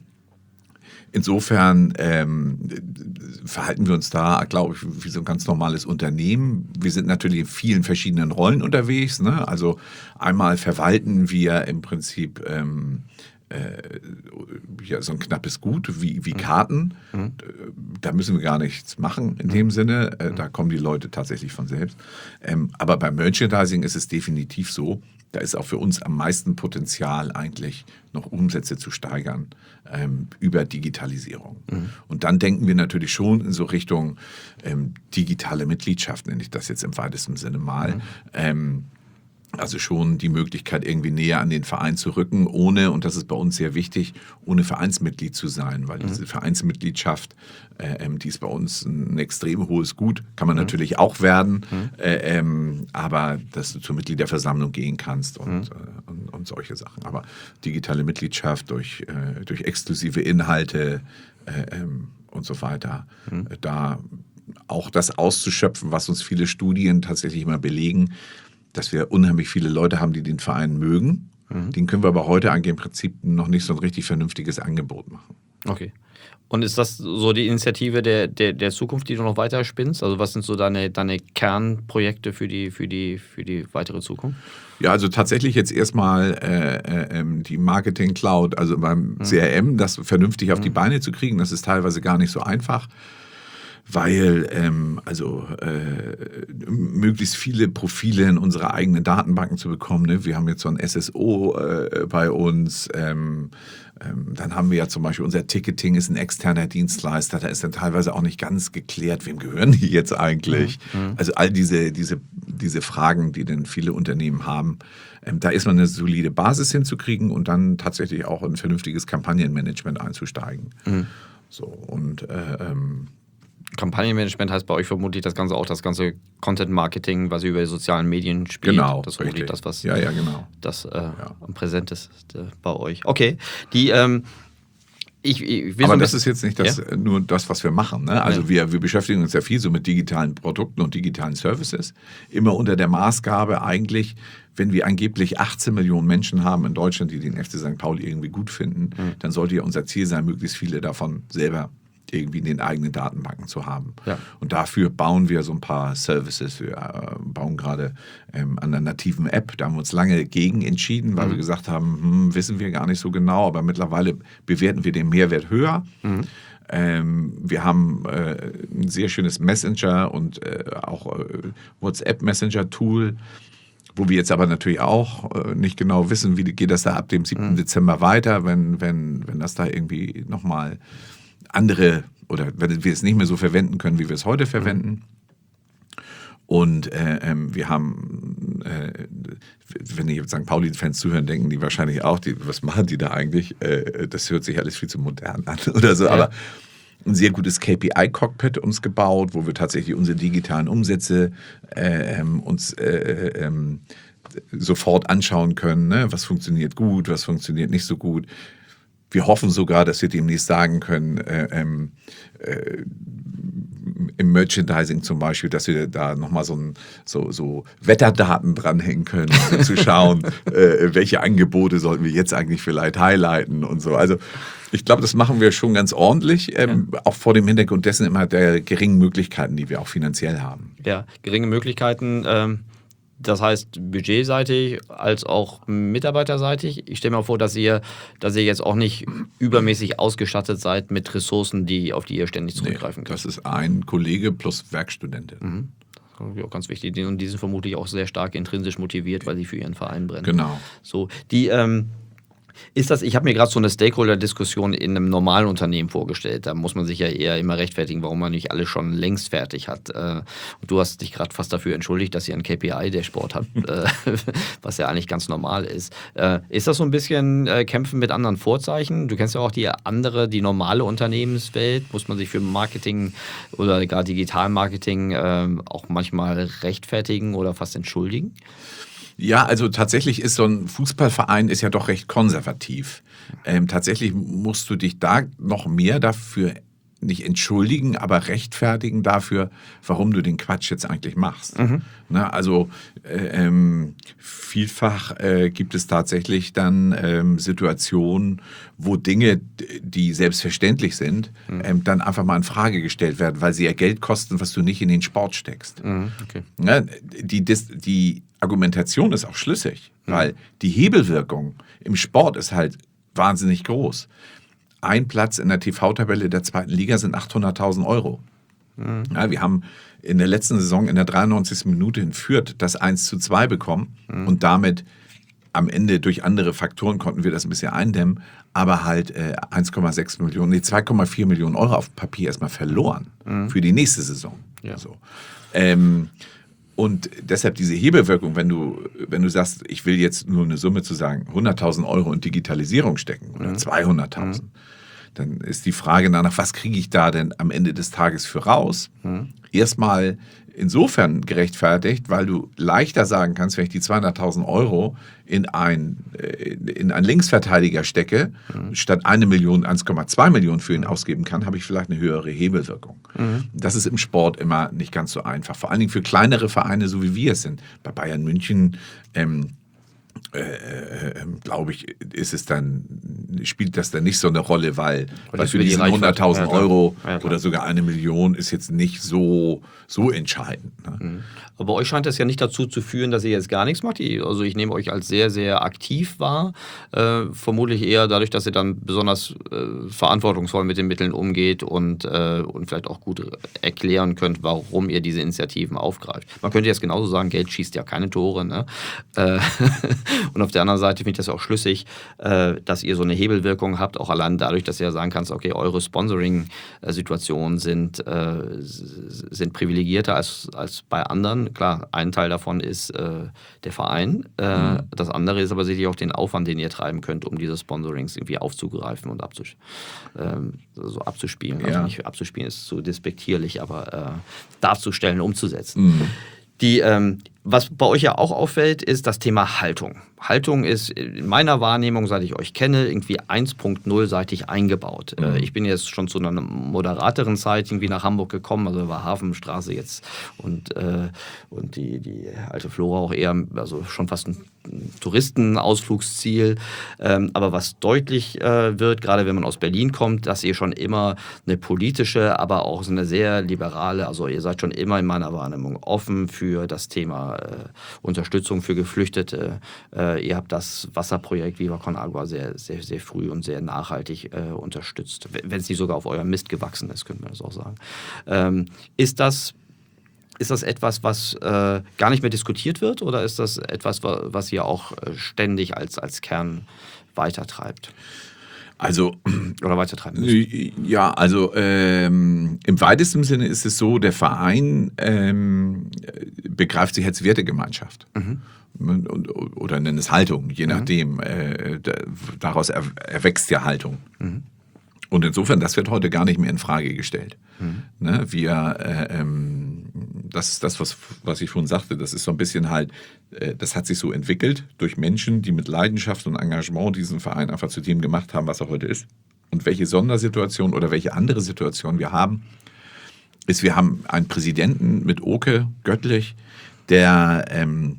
insofern ähm, verhalten wir uns da, glaube ich, wie so ein ganz normales Unternehmen. Wir sind natürlich in vielen verschiedenen Rollen unterwegs. Ne? Also einmal verwalten wir im Prinzip ähm, äh, ja, so ein knappes Gut wie, wie Karten. Mhm. Da müssen wir gar nichts machen in mhm. dem Sinne. Äh, da kommen die Leute tatsächlich von selbst. Ähm, aber beim Merchandising ist es definitiv so, da ist auch für uns am meisten Potenzial eigentlich noch Umsätze zu steigern ähm, über Digitalisierung. Mhm. Und dann denken wir natürlich schon in so Richtung ähm, digitale Mitgliedschaft, nenne ich das jetzt im weitesten Sinne mal. Mhm. Ähm, also schon die Möglichkeit, irgendwie näher an den Verein zu rücken, ohne, und das ist bei uns sehr wichtig, ohne Vereinsmitglied zu sein, weil mhm. diese Vereinsmitgliedschaft, äh, die ist bei uns ein extrem hohes Gut, kann man mhm. natürlich auch werden, mhm. äh, ähm, aber dass du zur Mitgliederversammlung gehen kannst und, mhm. äh, und, und solche Sachen. Aber digitale Mitgliedschaft durch, äh, durch exklusive Inhalte äh, ähm, und so weiter, mhm. äh, da auch das auszuschöpfen, was uns viele Studien tatsächlich immer belegen, dass wir unheimlich viele Leute haben, die den Verein mögen. Mhm. Den können wir aber heute eigentlich im Prinzip noch nicht so ein richtig vernünftiges Angebot machen. Okay. Und ist das so die Initiative der, der, der Zukunft, die du noch weiter spinnst? Also was sind so deine, deine Kernprojekte für die, für, die, für die weitere Zukunft? Ja, also tatsächlich jetzt erstmal äh, äh, die Marketing Cloud, also beim mhm. C R M, das vernünftig auf mhm. die Beine zu kriegen, das ist teilweise gar nicht so einfach. Weil ähm, also äh, möglichst viele Profile in unsere eigenen Datenbanken zu bekommen. Ne? Wir haben jetzt so ein S S O äh, bei uns. Ähm, ähm, dann haben wir ja zum Beispiel unser Ticketing ist ein externer Dienstleister. Da ist dann teilweise auch nicht ganz geklärt, wem gehören die jetzt eigentlich. Mhm. Also all diese, diese, diese Fragen, die dann viele Unternehmen haben. Ähm, da ist man eine solide Basis hinzukriegen und dann tatsächlich auch in ein vernünftiges Kampagnenmanagement einzusteigen. Mhm. So und äh, ähm, Kampagnenmanagement heißt bei euch vermutlich das Ganze auch das ganze Content-Marketing, was ihr über die sozialen Medien spielt. Genau, das ist vermutlich das, was ja, ja, genau. das äh, ja. am präsenteste bei euch. Okay, die ähm, ich, ich will Aber so das ist jetzt nicht das, ja? nur das, was wir machen. Ne? Also ja. wir, wir beschäftigen uns ja viel so mit digitalen Produkten und digitalen Services. Immer unter der Maßgabe eigentlich, wenn wir angeblich achtzehn Millionen Menschen haben in Deutschland, die den F C Sankt Pauli irgendwie gut finden, mhm. dann sollte ja unser Ziel sein, möglichst viele davon selber irgendwie in den eigenen Datenbanken zu haben. Ja. Und dafür bauen wir so ein paar Services. Wir äh, bauen gerade ähm, an einer nativen App. Da haben wir uns lange gegen entschieden, weil mhm. wir gesagt haben, hm, wissen wir gar nicht so genau, aber mittlerweile bewerten wir den Mehrwert höher. Mhm. Ähm, wir haben äh, ein sehr schönes Messenger und äh, auch äh, WhatsApp-Messenger-Tool, wo wir jetzt aber natürlich auch äh, nicht genau wissen, wie geht das da ab dem siebten Mhm. Dezember weiter, wenn, wenn, wenn das da irgendwie nochmal andere, oder wenn wir es nicht mehr so verwenden können, wie wir es heute verwenden. Und äh, ähm, wir haben, äh, wenn die Sankt Pauli-Fans zuhören, denken die wahrscheinlich auch, die, was machen die da eigentlich? Äh, das hört sich alles viel zu modern an oder so. Ja. Aber ein sehr gutes K P I-Cockpit uns gebaut, wo wir tatsächlich unsere digitalen Umsätze äh, ähm, uns äh, ähm, sofort anschauen können. Ne? Was funktioniert gut, was funktioniert nicht so gut. Wir hoffen sogar, dass wir demnächst sagen können, äh, ähm, äh, im Merchandising zum Beispiel, dass wir da nochmal so, ein, so, so Wetterdaten dranhängen können, um zu schauen, äh, welche Angebote sollten wir jetzt eigentlich vielleicht highlighten und so. Also ich glaube, das machen wir schon ganz ordentlich, ähm, ja. auch vor dem Hintergrund dessen immer der geringen Möglichkeiten, die wir auch finanziell haben. Ja, geringe Möglichkeiten. Ähm Das heißt, budgetseitig als auch mitarbeiterseitig. Ich stelle mir vor, dass ihr, dass ihr jetzt auch nicht übermäßig ausgestattet seid mit Ressourcen, die, auf die ihr ständig zurückgreifen nee, könnt. Das ist ein Kollege plus Werkstudentin. Mhm. Das ist auch ganz wichtig. Und die sind vermutlich auch sehr stark intrinsisch motiviert, weil sie für ihren Verein brennen. Genau. So, die, ähm, Ist das, ich habe mir gerade so eine Stakeholder-Diskussion in einem normalen Unternehmen vorgestellt. Da muss man sich ja eher immer rechtfertigen, warum man nicht alles schon längst fertig hat. Und du hast dich gerade fast dafür entschuldigt, dass ihr ein K P I-Dashboard habt, was ja eigentlich ganz normal ist. Ist das so ein bisschen Kämpfen mit anderen Vorzeichen? Du kennst ja auch die andere, die normale Unternehmenswelt. Muss man sich für Marketing oder gar Digitalmarketing auch manchmal rechtfertigen oder fast entschuldigen? Ja, also tatsächlich ist so ein Fußballverein ist ja doch recht konservativ. Ähm, tatsächlich musst du dich da noch mehr dafür nicht entschuldigen, aber rechtfertigen dafür, warum du den Quatsch jetzt eigentlich machst. Mhm. Na, also äh, ähm, vielfach äh, gibt es tatsächlich dann ähm, Situationen, wo Dinge, die selbstverständlich sind, mhm. ähm, dann einfach mal in Frage gestellt werden, weil sie ja Geld kosten, was du nicht in den Sport steckst. Mhm. Okay. Na, die, die, die Argumentation ist auch schlüssig, mhm. weil die Hebelwirkung im Sport ist halt wahnsinnig groß. Ein Platz in der T V-Tabelle der zweiten Liga sind achthunderttausend Euro. Mhm. Ja, wir haben in der letzten Saison in der dreiundneunzigsten Minute in Fürth das eins zu zwei bekommen mhm. und damit am Ende durch andere Faktoren konnten wir das ein bisschen eindämmen, aber halt äh, eins Komma sechs Millionen, nee, zwei Komma vier Millionen Euro auf Papier erstmal verloren mhm. für die nächste Saison. Ja. So. Ähm, Und deshalb diese Hebelwirkung, wenn du, wenn du sagst, ich will jetzt nur eine Summe zu sagen, hunderttausend Euro in Digitalisierung stecken oder mhm. zweihunderttausend, mhm. dann ist die Frage danach, was kriege ich da denn am Ende des Tages für raus? Mhm. Erstmal insofern gerechtfertigt, weil du leichter sagen kannst, wenn ich die zweihunderttausend Euro in, ein, in einen Linksverteidiger stecke, mhm. statt eine Million, eins Komma zwei Millionen für ihn ausgeben kann, habe ich vielleicht eine höhere Hebelwirkung. Mhm. Das ist im Sport immer nicht ganz so einfach. Vor allen Dingen für kleinere Vereine, so wie wir es sind. Bei Bayern München ähm, Äh, äh, glaube ich, ist es dann, spielt das dann nicht so eine Rolle, weil, weil für diese hunderttausend ja, Euro ja, oder sogar eine Million ist jetzt nicht so, so entscheidend. Ne? Mhm. Aber euch scheint das ja nicht dazu zu führen, dass ihr jetzt gar nichts macht. Also ich nehme euch als sehr, sehr aktiv wahr. Äh, vermutlich eher dadurch, dass ihr dann besonders äh, verantwortungsvoll mit den Mitteln umgeht und, äh, und vielleicht auch gut erklären könnt, warum ihr diese Initiativen aufgreift. Man könnte jetzt genauso sagen, Geld schießt ja keine Tore. Ne? Äh, Und auf der anderen Seite finde ich das auch schlüssig, äh, dass ihr so eine Hebelwirkung habt, auch allein dadurch, dass ihr ja sagen kannst, okay, eure Sponsoring-Situationen sind, äh, sind privilegierter als, als bei anderen. Klar, ein Teil davon ist äh, der Verein. Äh, mhm. Das andere ist aber sicherlich auch den Aufwand, den ihr treiben könnt, um diese Sponsorings irgendwie aufzugreifen und abzus ähm, so abzuspielen. Ja. Also nicht abzuspielen ist zu despektierlich, aber äh, darzustellen, umzusetzen. Mhm. Die, ähm, was bei euch ja auch auffällt, ist das Thema Haltung. Haltung ist in meiner Wahrnehmung, seit ich euch kenne, irgendwie eins Punkt null-seitig eingebaut. Mhm. Äh, ich bin jetzt schon zu einer moderateren Zeit irgendwie nach Hamburg gekommen, also war Hafenstraße jetzt und, äh, und die, die alte Flora auch eher, also schon fast ein Touristenausflugsziel. Ähm, aber was deutlich äh, wird, gerade wenn man aus Berlin kommt, dass ihr schon immer eine politische, aber auch so eine sehr liberale, also ihr seid schon immer in meiner Wahrnehmung offen für das Thema äh, Unterstützung für Geflüchtete. Äh, ihr habt das Wasserprojekt Viva Con Agua sehr, sehr, sehr früh und sehr nachhaltig äh, unterstützt. Wenn es nicht sogar auf eurem Mist gewachsen ist, könnte man das auch sagen. Ähm, ist das Ist das etwas, was äh, gar nicht mehr diskutiert wird, oder ist das etwas, was ihr auch äh, ständig als, als Kern weitertreibt? Also, oder weitertreiben müsst? Ja, also ähm, im weitesten Sinne ist es so, der Verein ähm, begreift sich als Wertegemeinschaft. Mhm. Und, oder nennt es Haltung, je nachdem. Mhm. Äh, daraus er, erwächst ja Haltung. Mhm. Und insofern, das wird heute gar nicht mehr in Frage gestellt. Mhm. Ne, wir, äh, ähm, das ist das, was, was ich vorhin sagte, das ist so ein bisschen halt, äh, das hat sich so entwickelt durch Menschen, die mit Leidenschaft und Engagement diesen Verein einfach zu dem gemacht haben, was er heute ist. Und welche Sondersituation oder welche andere Situation wir haben, ist, wir haben einen Präsidenten mit Oke Göttlich, der, ähm,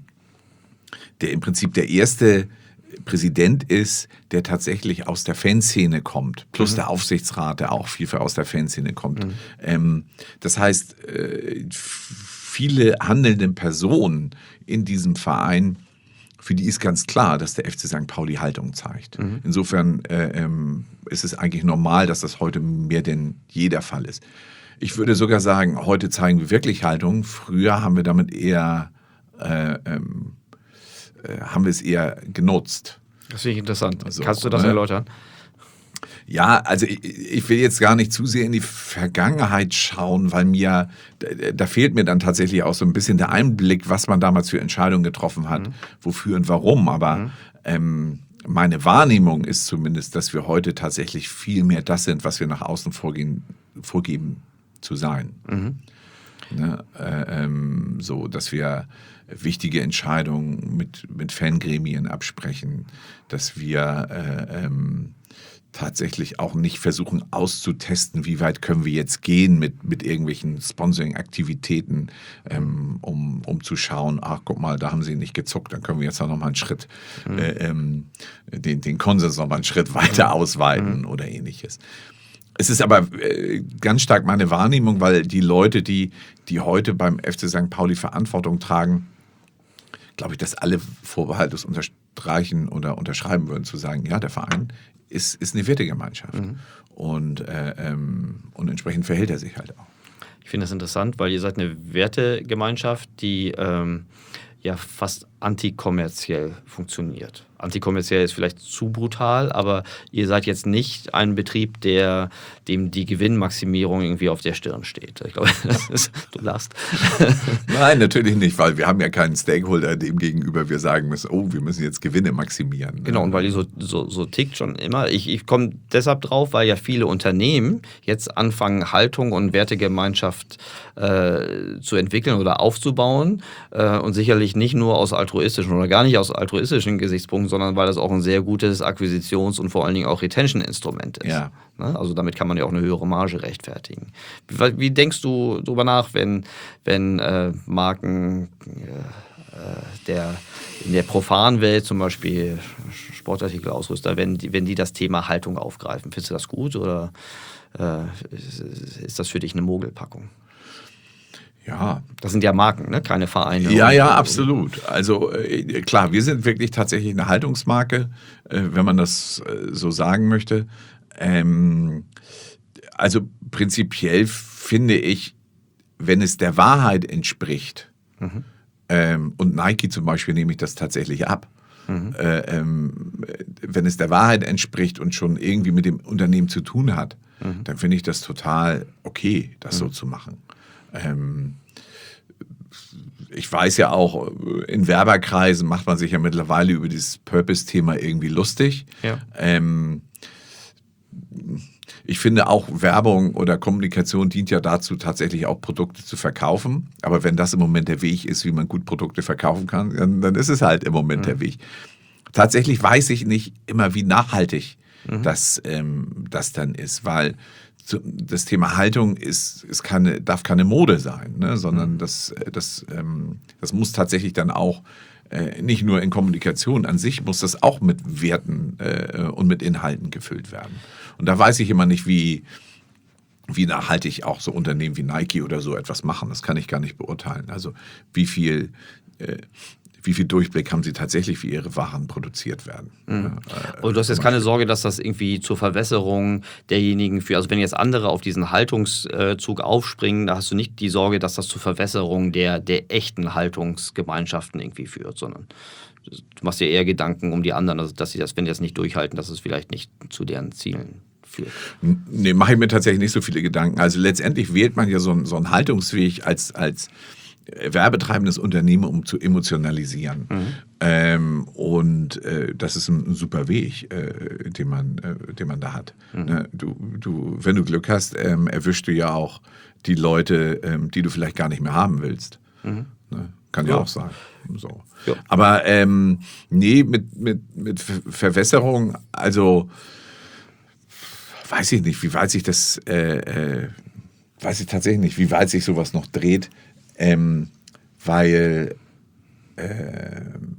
der im Prinzip der erste Präsident ist, der tatsächlich aus der Fanszene kommt, plus mhm. der Aufsichtsrat, der auch vielfach aus der Fanszene kommt. Mhm. Ähm, das heißt, äh, viele handelnde Personen in diesem Verein, für die ist ganz klar, dass der F C Sankt Pauli Haltung zeigt. Mhm. Insofern äh, ähm, ist es eigentlich normal, dass das heute mehr denn je der Fall ist. Ich würde sogar sagen, heute zeigen wir wirklich Haltung. Früher haben wir damit eher äh, ähm, haben wir es eher genutzt. Das finde ich interessant. Also, Kannst du das ne? erläutern? Ja, also ich, ich will jetzt gar nicht zu sehr in die Vergangenheit schauen, weil mir, da, da fehlt mir dann tatsächlich auch so ein bisschen der Einblick, was man damals für Entscheidungen getroffen hat, mhm. wofür und warum. Aber mhm. ähm, meine Wahrnehmung ist zumindest, dass wir heute tatsächlich viel mehr das sind, was wir nach außen vorgehen, vorgeben zu sein. Mhm. Ne? Äh, ähm, so, dass wir wichtige Entscheidungen mit, mit Fangremien absprechen, dass wir äh, ähm, tatsächlich auch nicht versuchen auszutesten, wie weit können wir jetzt gehen mit, mit irgendwelchen Sponsoring-Aktivitäten, ähm, um, um zu schauen, ach guck mal, da haben sie nicht gezuckt, dann können wir jetzt noch mal einen Schritt, mhm. äh, ähm, den, den Konsens noch mal einen Schritt weiter ausweiten mhm. oder ähnliches. Es ist aber äh, ganz stark meine Wahrnehmung, weil die Leute, die, die heute beim F C Sankt Pauli Verantwortung tragen, glaube ich, dass alle vorbehaltlos unterstreichen oder unterschreiben würden, zu sagen, ja, der Verein ist, ist eine Wertegemeinschaft. Mhm. Und, äh, ähm, und entsprechend verhält er sich halt auch. Ich finde das interessant, weil ihr seid eine Wertegemeinschaft, die ähm, ja fast antikommerziell funktioniert. Antikommerziell ist vielleicht zu brutal, aber ihr seid jetzt nicht ein Betrieb, der dem die Gewinnmaximierung irgendwie auf der Stirn steht. Ich glaube, das ist, du lachst. Nein, natürlich nicht, weil wir haben ja keinen Stakeholder dem gegenüber wir sagen müssen, oh, wir müssen jetzt Gewinne maximieren. Ne? Genau, und weil ihr so, so, so tickt schon immer. Ich, ich komme deshalb drauf, weil ja viele Unternehmen jetzt anfangen, Haltung und Wertegemeinschaft äh, zu entwickeln oder aufzubauen äh, und sicherlich nicht nur aus altruistischen oder gar nicht aus altruistischen Gesichtspunkten, sondern weil das auch ein sehr gutes Akquisitions- und vor allen Dingen auch Retention-Instrument ist. Ja. Also damit kann man ja auch eine höhere Marge rechtfertigen. Wie, wie denkst du darüber nach, wenn, wenn äh, Marken äh, der, in der profanen Welt, zum Beispiel Sportartikelausrüster, wenn die, wenn die das Thema Haltung aufgreifen? Findest du das gut oder äh, ist, ist das für dich eine Mogelpackung? Ja. Das sind ja Marken, ne? Keine Vereine. Ja, ja, absolut. Also äh, klar, wir sind wirklich tatsächlich eine Haltungsmarke, äh, wenn man das äh, so sagen möchte. Ähm, also prinzipiell finde ich, wenn es der Wahrheit entspricht, mhm. ähm, und Nike zum Beispiel nehme ich das tatsächlich ab, mhm. äh, ähm, wenn es der Wahrheit entspricht und schon irgendwie mit dem Unternehmen zu tun hat, mhm. dann finde ich das total okay, das mhm. so zu machen. Ähm, ich weiß ja auch, in Werberkreisen macht man sich ja mittlerweile über dieses Purpose-Thema irgendwie lustig. Ja. Ähm, ich finde auch, Werbung oder Kommunikation dient ja dazu, tatsächlich auch Produkte zu verkaufen. Aber wenn das im Moment der Weg ist, wie man gut Produkte verkaufen kann, dann, dann ist es halt im Moment mhm. der Weg. Tatsächlich weiß ich nicht immer, wie nachhaltig mhm. das, ähm, das dann ist, weil das Thema Haltung ist, ist keine, darf keine Mode sein, ne? Sondern das, das, ähm, das muss tatsächlich dann auch äh, nicht nur in Kommunikation an sich, muss das auch mit Werten äh, und mit Inhalten gefüllt werden. Und da weiß ich immer nicht, wie, wie nachhaltig auch so Unternehmen wie Nike oder so etwas machen. Das kann ich gar nicht beurteilen. Also wie viel... Äh, Wie viel Durchblick haben sie tatsächlich, wie ihre Waren produziert werden? Mhm. Und du hast jetzt keine Sorge, dass das irgendwie zur Verwässerung derjenigen führt. Also wenn jetzt andere auf diesen Haltungszug aufspringen, da hast du nicht die Sorge, dass das zur Verwässerung der, der echten Haltungsgemeinschaften irgendwie führt, sondern du machst dir eher Gedanken um die anderen, also dass sie das, wenn die das nicht durchhalten, dass es vielleicht nicht zu deren Zielen führt. Nee, mache ich mir tatsächlich nicht so viele Gedanken. Also letztendlich wählt man ja so einen, so einen Haltungsweg als, als werbetreibendes Unternehmen, um zu emotionalisieren. Mhm. Ähm, und äh, das ist ein, ein super Weg, äh, den, man, äh, den man da hat. Mhm. Ne? Du, du, wenn du Glück hast, ähm, erwischst du ja auch die Leute, ähm, die du vielleicht gar nicht mehr haben willst. Mhm. Ne? Kann ja, ja auch sein. So. Ja. Aber ähm, nee, mit, mit, mit Verwässerung, also weiß ich nicht, wie weit sich das, äh, äh, weiß ich tatsächlich nicht, wie weit sich sowas noch dreht. Ähm, weil äh,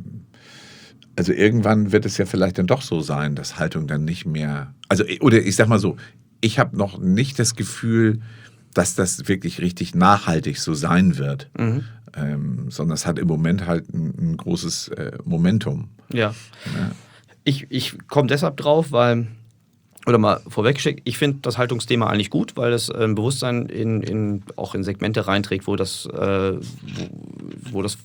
also irgendwann wird es ja vielleicht dann doch so sein, dass Haltung dann nicht mehr, also oder ich sag mal so, ich habe noch nicht das Gefühl, dass das wirklich richtig nachhaltig so sein wird, mhm. ähm, sondern es hat im Moment halt ein, ein großes äh, Momentum. Ja, ja. ich, ich komme deshalb drauf, weil Oder mal vorweggeschickt, ich finde das Haltungsthema eigentlich gut, weil es ein Bewusstsein in, in, auch in Segmente reinträgt, wo das, äh, wo, wo das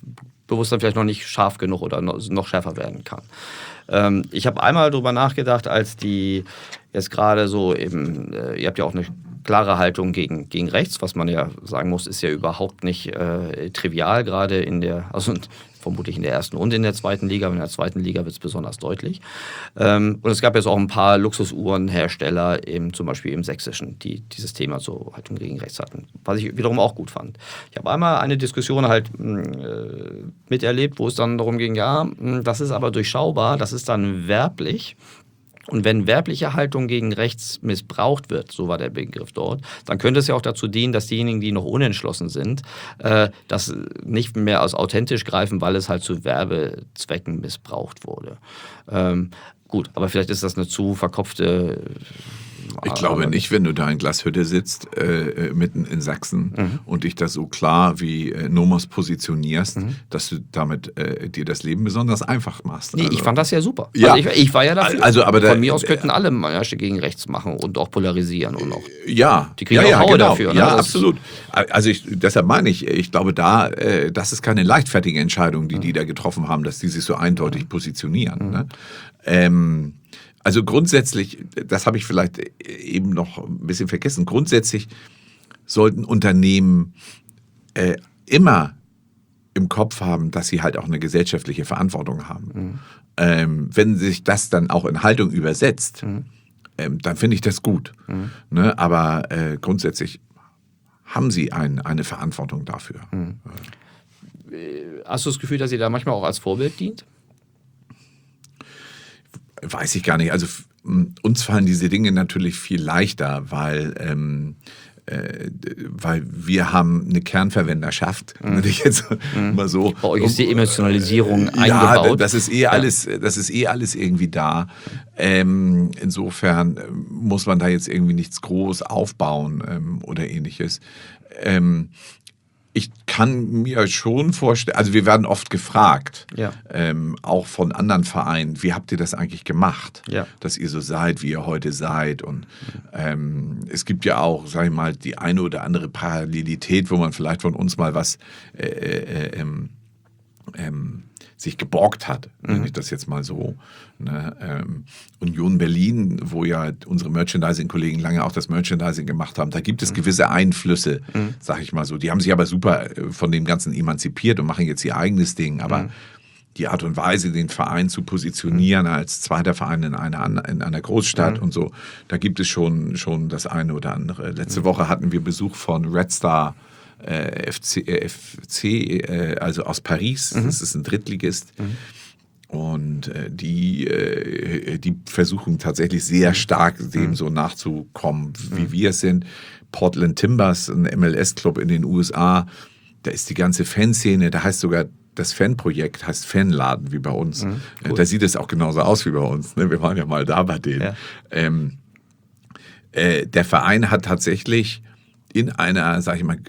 Bewusstsein vielleicht noch nicht scharf genug oder noch schärfer werden kann. Ähm, ich habe einmal darüber nachgedacht, als die jetzt gerade so eben, äh, ihr habt ja auch eine klare Haltung gegen, gegen rechts, was man ja sagen muss, ist ja überhaupt nicht äh, trivial, gerade in der, also vermutlich in der ersten und in der zweiten Liga, aber in der zweiten Liga wird es besonders deutlich. Ähm, und es gab jetzt auch ein paar Luxusuhrenhersteller, eben, zum Beispiel im Sächsischen, die dieses Thema so Haltung gegen rechts hatten, was ich wiederum auch gut fand. Ich habe einmal eine Diskussion halt äh, miterlebt, wo es dann darum ging, ja, das ist aber durchschaubar, das ist dann werblich. Und wenn werbliche Haltung gegen rechts missbraucht wird, so war der Begriff dort, dann könnte es ja auch dazu dienen, dass diejenigen, die noch unentschlossen sind, äh, das nicht mehr als authentisch greifen, weil es halt zu Werbezwecken missbraucht wurde. Ähm, gut, aber vielleicht ist das eine zu verkopfte... Ich glaube nicht, wenn du da in Glashütte sitzt, äh, mitten in Sachsen mhm. und dich da so klar wie äh, Nomos positionierst, mhm. dass du damit äh, dir das Leben besonders einfach machst. Nee, also, ich fand das ja super. Ja. Also ich, ich war ja dafür. Also, aber Von da, mir aus könnten alle Märsche gegen rechts machen und auch polarisieren. Und auch, ja, die kriegen ja, auch ja, Haue genau. dafür. Ne? Ja, Das absolut. Also ich, deshalb meine ich, ich glaube da, äh, das ist keine leichtfertige Entscheidung, die mhm. die da getroffen haben, dass die sich so eindeutig positionieren. Mhm. Ne? Ähm, Also grundsätzlich, das habe ich vielleicht eben noch ein bisschen vergessen, grundsätzlich sollten Unternehmen äh, immer im Kopf haben, dass sie halt auch eine gesellschaftliche Verantwortung haben. Mhm. Ähm, wenn sich das dann auch in Haltung übersetzt, mhm. ähm, dann finde ich das gut. Mhm. Ne? Aber äh, grundsätzlich haben sie ein, eine Verantwortung dafür. Mhm. Hast du das Gefühl, dass ihr da manchmal auch als Vorbild dient? Weiß ich gar nicht. Also uns fallen diese Dinge natürlich viel leichter, weil, ähm, äh, weil wir haben eine Kernverwenderschaft, mhm. würde ich jetzt mhm. mal so. Bei euch ist die Emotionalisierung äh, eingebaut. Ja, das ist eh alles, das ist eh alles irgendwie da. Ähm, insofern muss man da jetzt irgendwie nichts groß aufbauen ähm, oder ähnliches. Ähm, Ich kann mir schon vorstellen, also wir werden oft gefragt, ja. ähm, auch von anderen Vereinen, wie habt ihr das eigentlich gemacht, ja. dass ihr so seid, wie ihr heute seid. Und ähm, es gibt ja auch, sag ich mal, die eine oder andere Parallelität, wo man vielleicht von uns mal was äh, äh, ähm, ähm, sich geborgt hat, mhm. nenne ich das jetzt mal so. Ne? Ähm, Union Berlin, wo ja unsere Merchandising-Kollegen lange auch das Merchandising gemacht haben, da gibt es mhm. gewisse Einflüsse, mhm. sag ich mal so. Die haben sich aber super von dem Ganzen emanzipiert und machen jetzt ihr eigenes Ding, aber mhm. die Art und Weise, den Verein zu positionieren mhm. als zweiter Verein in einer, in einer Großstadt mhm. und so, da gibt es schon, schon das eine oder andere. Letzte mhm. Woche hatten wir Besuch von Red Star Äh, F C, äh, F C äh, also aus Paris, mhm. das ist ein Drittligist. Mhm. Und äh, die, äh, die versuchen tatsächlich sehr stark dem mhm. so nachzukommen, wie mhm. wir es sind. Portland Timbers, ein M L S-Club in den U S A, da ist die ganze Fanszene, da heißt sogar das Fanprojekt, heißt Fanladen wie bei uns. Mhm. Cool. Da sieht es auch genauso aus wie bei uns. Ne? Wir waren ja mal da bei denen. Ja. Ähm, äh, der Verein hat tatsächlich in einer, sag ich mal,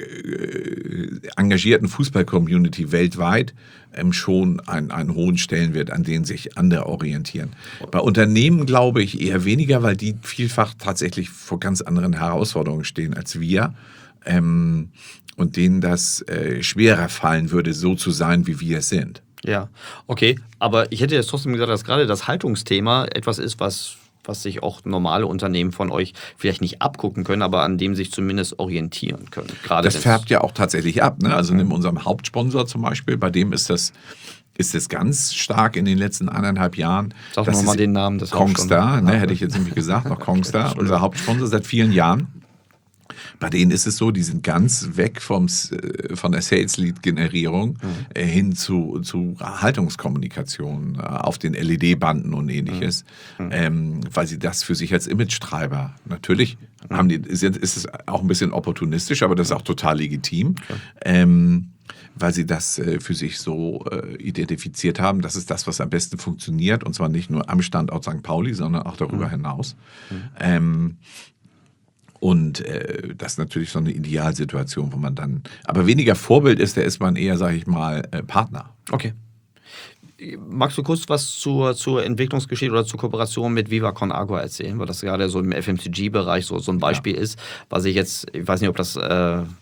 engagierten Fußball-Community weltweit ähm, schon einen, einen hohen Stellenwert, an den sich andere orientieren. Bei Unternehmen glaube ich eher weniger, weil die vielfach tatsächlich vor ganz anderen Herausforderungen stehen als wir ähm, und denen das äh, schwerer fallen würde, so zu sein, wie wir es sind. Ja, okay. Aber ich hätte jetzt trotzdem gesagt, dass gerade das Haltungsthema etwas ist, was was sich auch normale Unternehmen von euch vielleicht nicht abgucken können, aber an dem sich zumindest orientieren können. Gerade das färbt ja auch tatsächlich ab. Ne? Also mhm. nimm unserem Hauptsponsor zum Beispiel, bei dem ist das, ist das ganz stark in den letzten eineinhalb Jahren. Sag doch nochmal den Namen des Kongstar, ne, hätte ich jetzt nämlich gesagt, noch Kongstar, unser Hauptsponsor seit vielen Jahren. Bei denen ist es so, die sind ganz weg vom, von der Sales-Lead-Generierung mhm. äh, hin zu, zu Haltungskommunikation äh, auf den L E D-Banden und ähnliches, mhm. ähm, weil sie das für sich als Image-Treiber, natürlich mhm. haben die, ist, ist es auch ein bisschen opportunistisch, aber das ist auch total legitim, okay. ähm, weil sie das äh, für sich so äh, identifiziert haben. Das ist das, was am besten funktioniert, und zwar nicht nur am Standort Sankt Pauli, sondern auch darüber mhm. hinaus. Mhm. Ähm, Und äh, das ist natürlich so eine Idealsituation, wo man dann, aber weniger Vorbild ist, da ist man eher, sage ich mal, äh, Partner. Okay. Magst du kurz was zur, zur Entwicklungsgeschichte oder zur Kooperation mit Viva Con Agua erzählen? Weil das gerade so im F M C G-Bereich so, so ein Beispiel ja. ist, was ich jetzt, ich weiß nicht, ob das äh,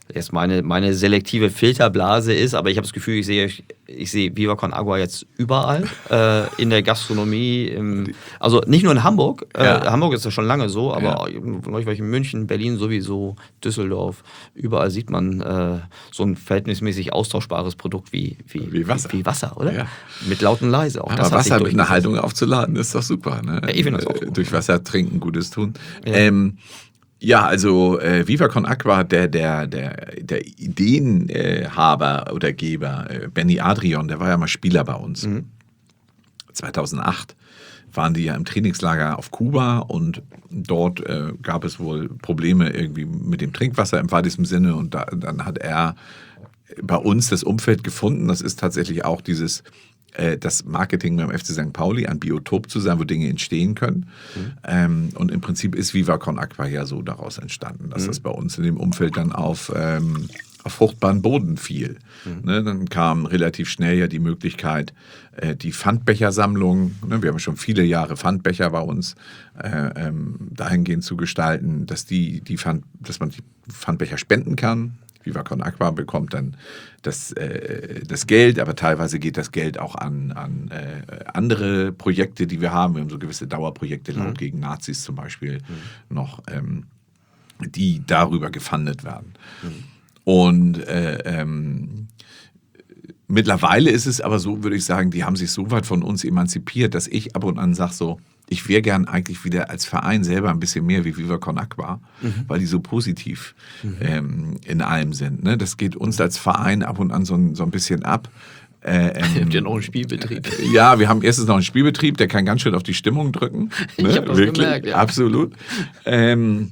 jetzt meine, meine selektive Filterblase ist, aber ich habe das Gefühl, ich sehe, ich sehe Viva Con Agua jetzt überall, äh, in der Gastronomie, im, also nicht nur in Hamburg, äh, Ja. Hamburg ist ja schon lange so, aber Ja. von euch war ich in München, Berlin sowieso, Düsseldorf, überall sieht man äh, so ein verhältnismäßig austauschbares Produkt wie, wie, Wie Wasser. Wie, wie Wasser, oder? Ja. Mit laut und leise. Auch Aber das hat sich Wasser mit einer durchgesetzt. Haltung aufzuladen, ist doch super. Ne? Ja, ich finde das auch Äh, gut. Durch Wasser trinken, Gutes tun. Ja. Ähm, ja, also äh, Viva Con Agua, der, der, der, der Ideenhaber oder Geber, äh, Benny Adrian, der war ja mal Spieler bei uns. Mhm. zweitausendacht waren die ja im Trainingslager auf Kuba und dort äh, gab es wohl Probleme irgendwie mit dem Trinkwasser im weitesten Sinne und da, dann hat er bei uns das Umfeld gefunden. Das ist tatsächlich auch dieses äh, das Marketing beim F C Sankt Pauli, ein Biotop zu sein, wo Dinge entstehen können. Mhm. Ähm, und im Prinzip ist Viva Con Agua ja so daraus entstanden, dass mhm. das bei uns in dem Umfeld dann auf, ähm, auf fruchtbaren Boden fiel. Mhm. Ne, dann kam relativ schnell ja die Möglichkeit, äh, die Pfandbechersammlung, ne, wir haben schon viele Jahre Pfandbecher bei uns, äh, ähm, dahingehend zu gestalten, dass, die, die Pfand, dass man die Pfandbecher spenden kann. Viva Con Agua bekommt dann das, äh, das Geld, aber teilweise geht das Geld auch an, an äh, andere Projekte, die wir haben. Wir haben so gewisse Dauerprojekte, Laut mhm. gegen Nazis zum Beispiel, mhm. noch, ähm, die darüber gefundet werden. Mhm. Und äh, ähm, mittlerweile ist es aber so, würde ich sagen, die haben sich so weit von uns emanzipiert, dass ich ab und an sage so, ich wäre gern eigentlich wieder als Verein selber ein bisschen mehr wie Viva Con Agua, mhm. weil die so positiv mhm. ähm, in allem sind. Ne? Das geht uns als Verein ab und an so ein, so ein bisschen ab. Äh, ähm, Ihr habt ja noch einen Spielbetrieb. Ja, wir haben erstens noch einen Spielbetrieb, der kann ganz schön auf die Stimmung drücken. Ne? Ich habe das Wirklich, gemerkt, ja. Absolut. Ähm,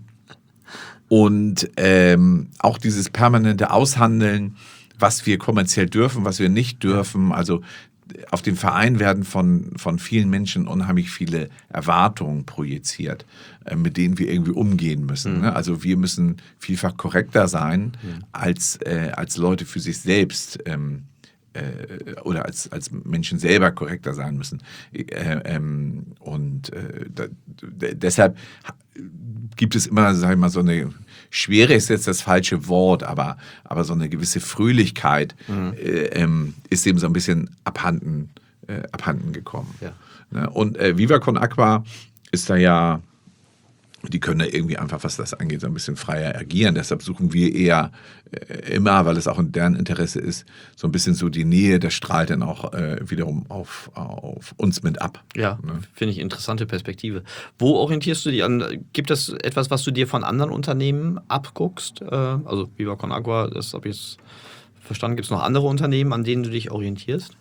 und ähm, auch dieses permanente Aushandeln, was wir kommerziell dürfen, was wir nicht dürfen. Also auf den Verein werden von, von vielen Menschen unheimlich viele Erwartungen projiziert, äh, mit denen wir irgendwie umgehen müssen. Mhm. Ne? Also wir müssen vielfach korrekter sein, mhm. als, äh, als Leute für sich selbst ähm, äh, oder als, als Menschen selber korrekter sein müssen. Äh, ähm, und äh, da, d- deshalb gibt es immer, sag ich mal, so eine Schwere ist jetzt das falsche Wort, aber, aber so eine gewisse Fröhlichkeit mhm. äh, ähm, ist dem so ein bisschen abhanden, äh, abhanden gekommen. Ja. Ne? Und äh, Viva Con Agua ist da ja, die können da irgendwie einfach, was das angeht, so ein bisschen freier agieren. Deshalb suchen wir eher äh, immer, weil es auch in deren Interesse ist, so ein bisschen so die Nähe, das strahlt dann auch äh, wiederum auf, auf uns mit ab. Ja, ne? Finde ich interessante Perspektive. Wo orientierst du dich an? Gibt es etwas, was du dir von anderen Unternehmen abguckst? Äh, also Viva Con Agua, das habe ich jetzt verstanden. Gibt es noch andere Unternehmen, an denen du dich orientierst?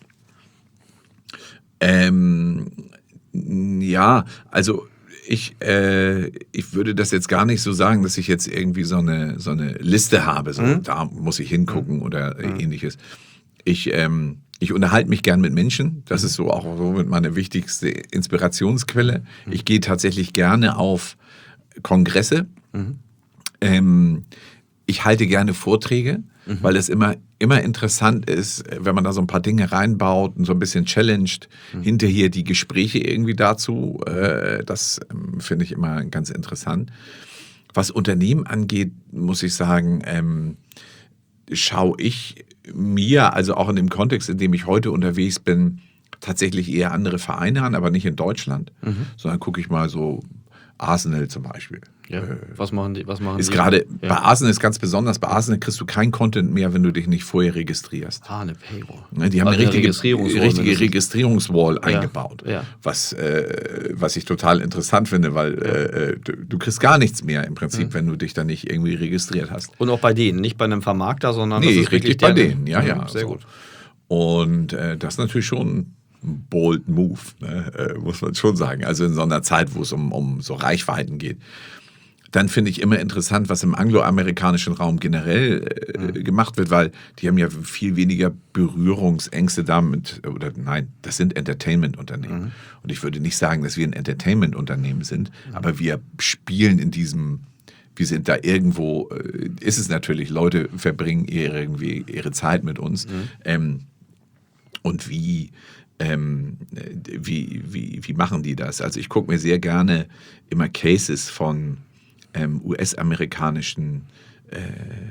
Ähm, ja, also Ich, äh, ich würde das jetzt gar nicht so sagen, dass ich jetzt irgendwie so eine, so eine Liste habe, so mhm. da muss ich hingucken mhm. oder mhm. ähnliches. Ich, ähm, ich unterhalte mich gern mit Menschen, das mhm. ist so auch so meine wichtigste Inspirationsquelle. Mhm. Ich gehe tatsächlich gerne auf Kongresse. Mhm. Ähm, ich halte gerne Vorträge, mhm. weil es immer, immer interessant ist, wenn man da so ein paar Dinge reinbaut und so ein bisschen challenged, mhm. hinterher die Gespräche irgendwie dazu. Äh, das ähm, finde ich immer ganz interessant. Was Unternehmen angeht, muss ich sagen, ähm, schaue ich mir, also auch in dem Kontext, in dem ich heute unterwegs bin, tatsächlich eher andere Vereine an, aber nicht in Deutschland, mhm. sondern gucke ich mal so Arsenal zum Beispiel. Ja. Was machen die? Was machen ist die? gerade Ja. Bei Arsenal ist ganz besonders. Bei Arsenal kriegst du kein Content mehr, wenn du dich nicht vorher registrierst. Ah, eine Paywall. Ne, die haben Also eine richtige, Registrierungswall, richtige Registrierungswall Ja. eingebaut. Ja. Was, äh, was ich total interessant finde, weil Ja. äh, du, du kriegst gar nichts mehr im Prinzip, Mhm. wenn du dich da nicht irgendwie registriert hast. Und auch bei denen, nicht bei einem Vermarkter, sondern das Nee, ist wirklich richtig bei deren- denen, ja, ja. Mhm, Sehr so. gut. Und äh, das ist natürlich schon ein bold Move, ne? äh, muss man schon sagen. Also in so einer Zeit, wo es um, um so Reichweiten geht. Dann finde ich immer interessant, was im angloamerikanischen Raum generell äh, mhm. gemacht wird, weil die haben ja viel weniger Berührungsängste damit, oder nein, das sind Entertainment-Unternehmen. Mhm. Und ich würde nicht sagen, dass wir ein Entertainment-Unternehmen sind, mhm. aber wir spielen in diesem, wir sind da irgendwo, äh, ist es natürlich, Leute verbringen ihre, irgendwie ihre Zeit mit uns. Mhm. Ähm, und wie, ähm, wie, wie, wie machen die das? Also ich gucke mir sehr gerne immer Cases von ähm, U S-amerikanischen äh,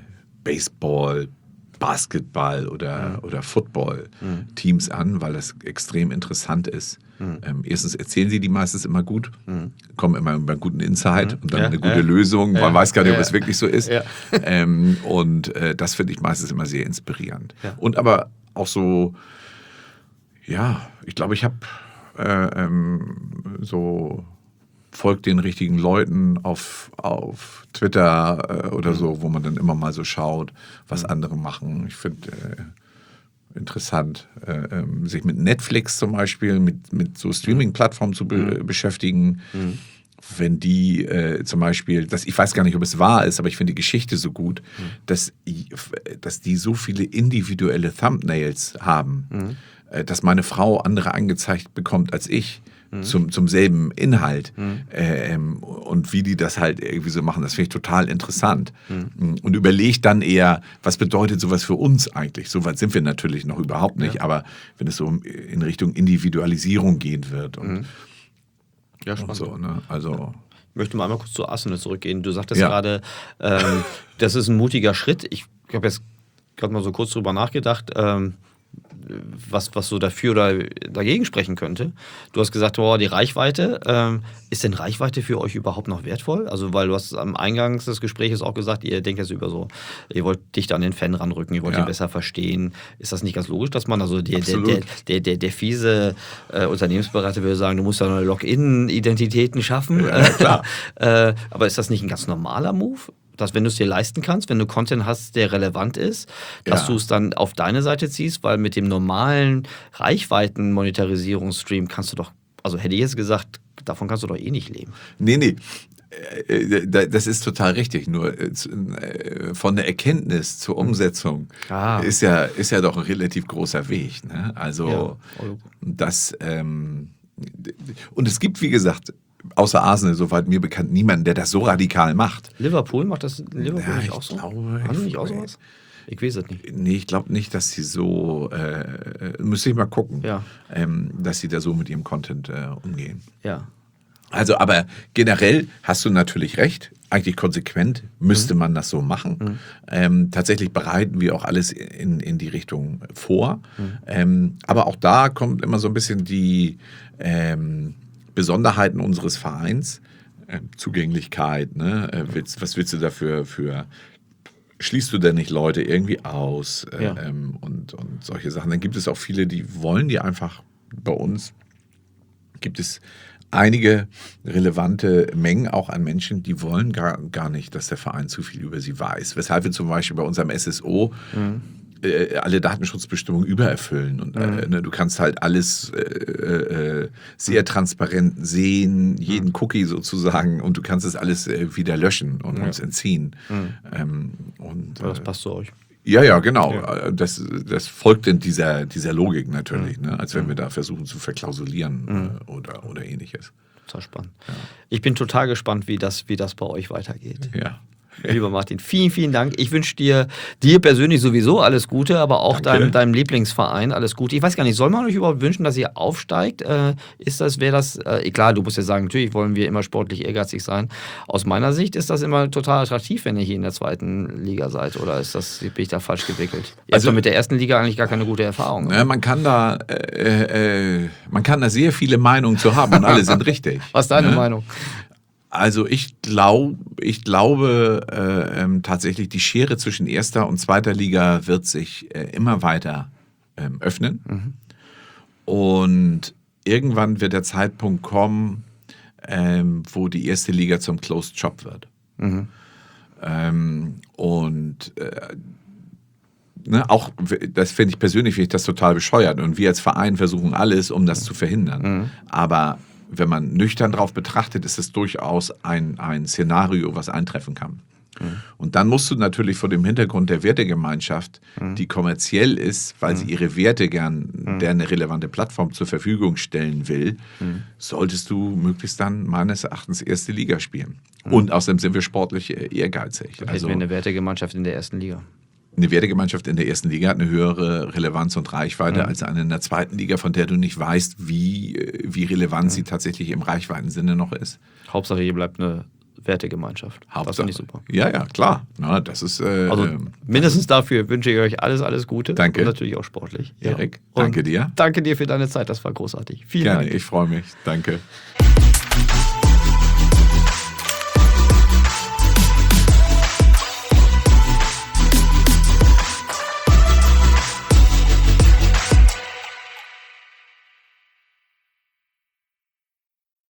Baseball, Basketball oder, mhm. oder Football-Teams mhm. an, weil das extrem interessant ist. Mhm. Ähm, erstens erzählen sie die meistens immer gut, mhm. kommen immer mit einem guten Insight mhm. und dann ja, eine gute ja. Lösung. Man ja, weiß gar nicht, ja, ob es wirklich so ist. Ja. Ähm, und äh, das finde ich meistens immer sehr inspirierend. Ja. Und aber auch so, ja, ich glaube, ich habe äh, ähm, so folgt den richtigen Leuten auf, auf Twitter äh, oder mhm. so, wo man dann immer mal so schaut, was mhm. andere machen. Ich finde äh, interessant, äh, äh, sich mit Netflix zum Beispiel, mit, mit so Streaming-Plattformen zu be- mhm. beschäftigen. Mhm. Wenn die äh, zum Beispiel, das, ich weiß gar nicht, ob es wahr ist, aber ich finde die Geschichte so gut, mhm. dass, dass die so viele individuelle Thumbnails haben, mhm. äh, dass meine Frau andere angezeigt bekommt als ich. Zum, zum selben Inhalt mhm. ähm, und wie die das halt irgendwie so machen, das finde ich total interessant. Mhm. Und überlege dann eher, was bedeutet sowas für uns eigentlich? So weit sind wir natürlich noch überhaupt nicht, ja. aber wenn es so in Richtung Individualisierung gehen wird und, mhm. ja, spannend. Und so, ne? Also ich möchte mal einmal kurz zu Arsenal zurückgehen. Du sagtest ja. gerade, ähm, das ist ein mutiger Schritt. Ich habe jetzt gerade mal so kurz drüber nachgedacht, ähm, Was, was so dafür oder dagegen sprechen könnte. Du hast gesagt, oh, die Reichweite. Ähm, ist denn Reichweite für euch überhaupt noch wertvoll? Also, weil du hast am Eingang des Gesprächs auch gesagt, ihr denkt jetzt über so, ihr wollt dichter an den Fan ranrücken, ihr wollt ja. ihn besser verstehen. Ist das nicht ganz logisch, dass man, also der, der, der, der, der, der fiese äh, Unternehmensberater würde sagen, du musst ja neue Login-Identitäten schaffen. Ja, klar. äh, aber ist das nicht ein ganz normaler Move? Dass, wenn du es dir leisten kannst, wenn du Content hast, der relevant ist, dass ja. du es dann auf deine Seite ziehst, weil mit dem normalen Reichweiten-Monetarisierungsstream kannst du doch, also hätte ich jetzt gesagt, davon kannst du doch eh nicht leben. Nee, nee. Das ist total richtig. Nur von der Erkenntnis zur Umsetzung ah. ist, ja, ist ja doch ein relativ großer Weg. Ne? Also ja. das ähm, und es gibt, wie gesagt, außer Arsenal, soweit mir bekannt, niemanden, der das so radikal macht. Liverpool macht das Liverpool ja, nicht ich auch so? Glaube, Haben die nicht ich, auch sowas? Ich weiß es nicht. Nee, ich glaube nicht, dass sie so, äh, müsste ich mal gucken, ja. ähm, dass sie da so mit ihrem Content äh, umgehen. Ja. Also, aber generell hast du natürlich recht. Eigentlich konsequent müsste mhm. man das so machen. Mhm. Ähm, tatsächlich bereiten wir auch alles in, in die Richtung vor. Mhm. Ähm, aber auch da kommt immer so ein bisschen die ähm, Besonderheiten unseres Vereins, äh, Zugänglichkeit, ne? äh, willst, was willst du dafür für, schließt du denn nicht Leute irgendwie aus äh, ja. ähm, und, und solche Sachen. Dann gibt es auch viele, die wollen die einfach, bei uns gibt es einige relevante Mengen auch an Menschen, die wollen gar, gar nicht, dass der Verein zu viel über sie weiß. Weshalb wir zum Beispiel bei unserem S S O mhm. äh, alle Datenschutzbestimmungen übererfüllen. Und mhm. äh, ne, du kannst halt alles äh, äh, sehr mhm. transparent sehen, jeden mhm. Cookie sozusagen, und du kannst es alles äh, wieder löschen und ja. uns entziehen. Mhm. Ähm, und, das passt zu euch. Ja, ja, genau. Ja. Das, das folgt in dieser, dieser Logik natürlich, mhm. ne? Als wenn wir da versuchen zu verklausulieren mhm. äh, oder, oder ähnliches. Total spannend. Ja. Ich bin total gespannt, wie das, wie das bei euch weitergeht. Ja. Lieber Martin, vielen, vielen Dank. Ich wünsche dir, dir persönlich sowieso alles Gute, aber auch deinem, deinem Lieblingsverein alles Gute. Ich weiß gar nicht, soll man euch überhaupt wünschen, dass ihr aufsteigt? Äh, ist das, wäre das, äh, klar, du musst ja sagen, natürlich wollen wir immer sportlich ehrgeizig sein. Aus meiner Sicht ist das immer total attraktiv, wenn ihr hier in der zweiten Liga seid, oder ist das, bin ich da falsch gewickelt? Ihr also, habt doch mit der ersten Liga eigentlich gar keine gute Erfahrung. Ja, man kann da, äh, äh, man kann da sehr viele Meinungen zu haben und alle sind richtig. Was ist deine ne? Meinung? Also ich, glaub, ich glaube äh, ähm, tatsächlich, die Schere zwischen erster und zweiter Liga wird sich äh, immer weiter ähm, öffnen. Mhm. Und irgendwann wird der Zeitpunkt kommen, ähm, wo die erste Liga zum Closed Shop wird. Mhm. Ähm, und äh, ne, auch, das finde ich persönlich, finde ich das total bescheuert. Und wir als Verein versuchen alles, um das zu verhindern. Mhm. Aber wenn man nüchtern drauf betrachtet, ist es durchaus ein, ein Szenario, was eintreffen kann. Mhm. Und dann musst du natürlich vor dem Hintergrund der Wertegemeinschaft, mhm. die kommerziell ist, weil mhm. sie ihre Werte gern, mhm. der eine relevante Plattform zur Verfügung stellen will, mhm. solltest du möglichst dann meines Erachtens erste Liga spielen. Mhm. Und außerdem sind wir sportlich ehrgeizig. Das also eine Wertegemeinschaft in der ersten Liga. Eine Wertegemeinschaft in der ersten Liga hat eine höhere Relevanz und Reichweite mhm. als eine in der zweiten Liga, von der du nicht weißt, wie, wie relevant mhm. sie tatsächlich im Reichweitensinne noch ist. Hauptsache, hier bleibt eine Wertegemeinschaft. Das finde ich super. Ja, ja, klar. Na, das ist. Äh, Also ähm, mindestens dafür wünsche ich euch alles, alles Gute. Danke. Und natürlich auch sportlich. Erik, Ja. danke Und dir. Danke dir für deine Zeit, das war großartig. Vielen Gerne, Dank. ich freue mich. Danke.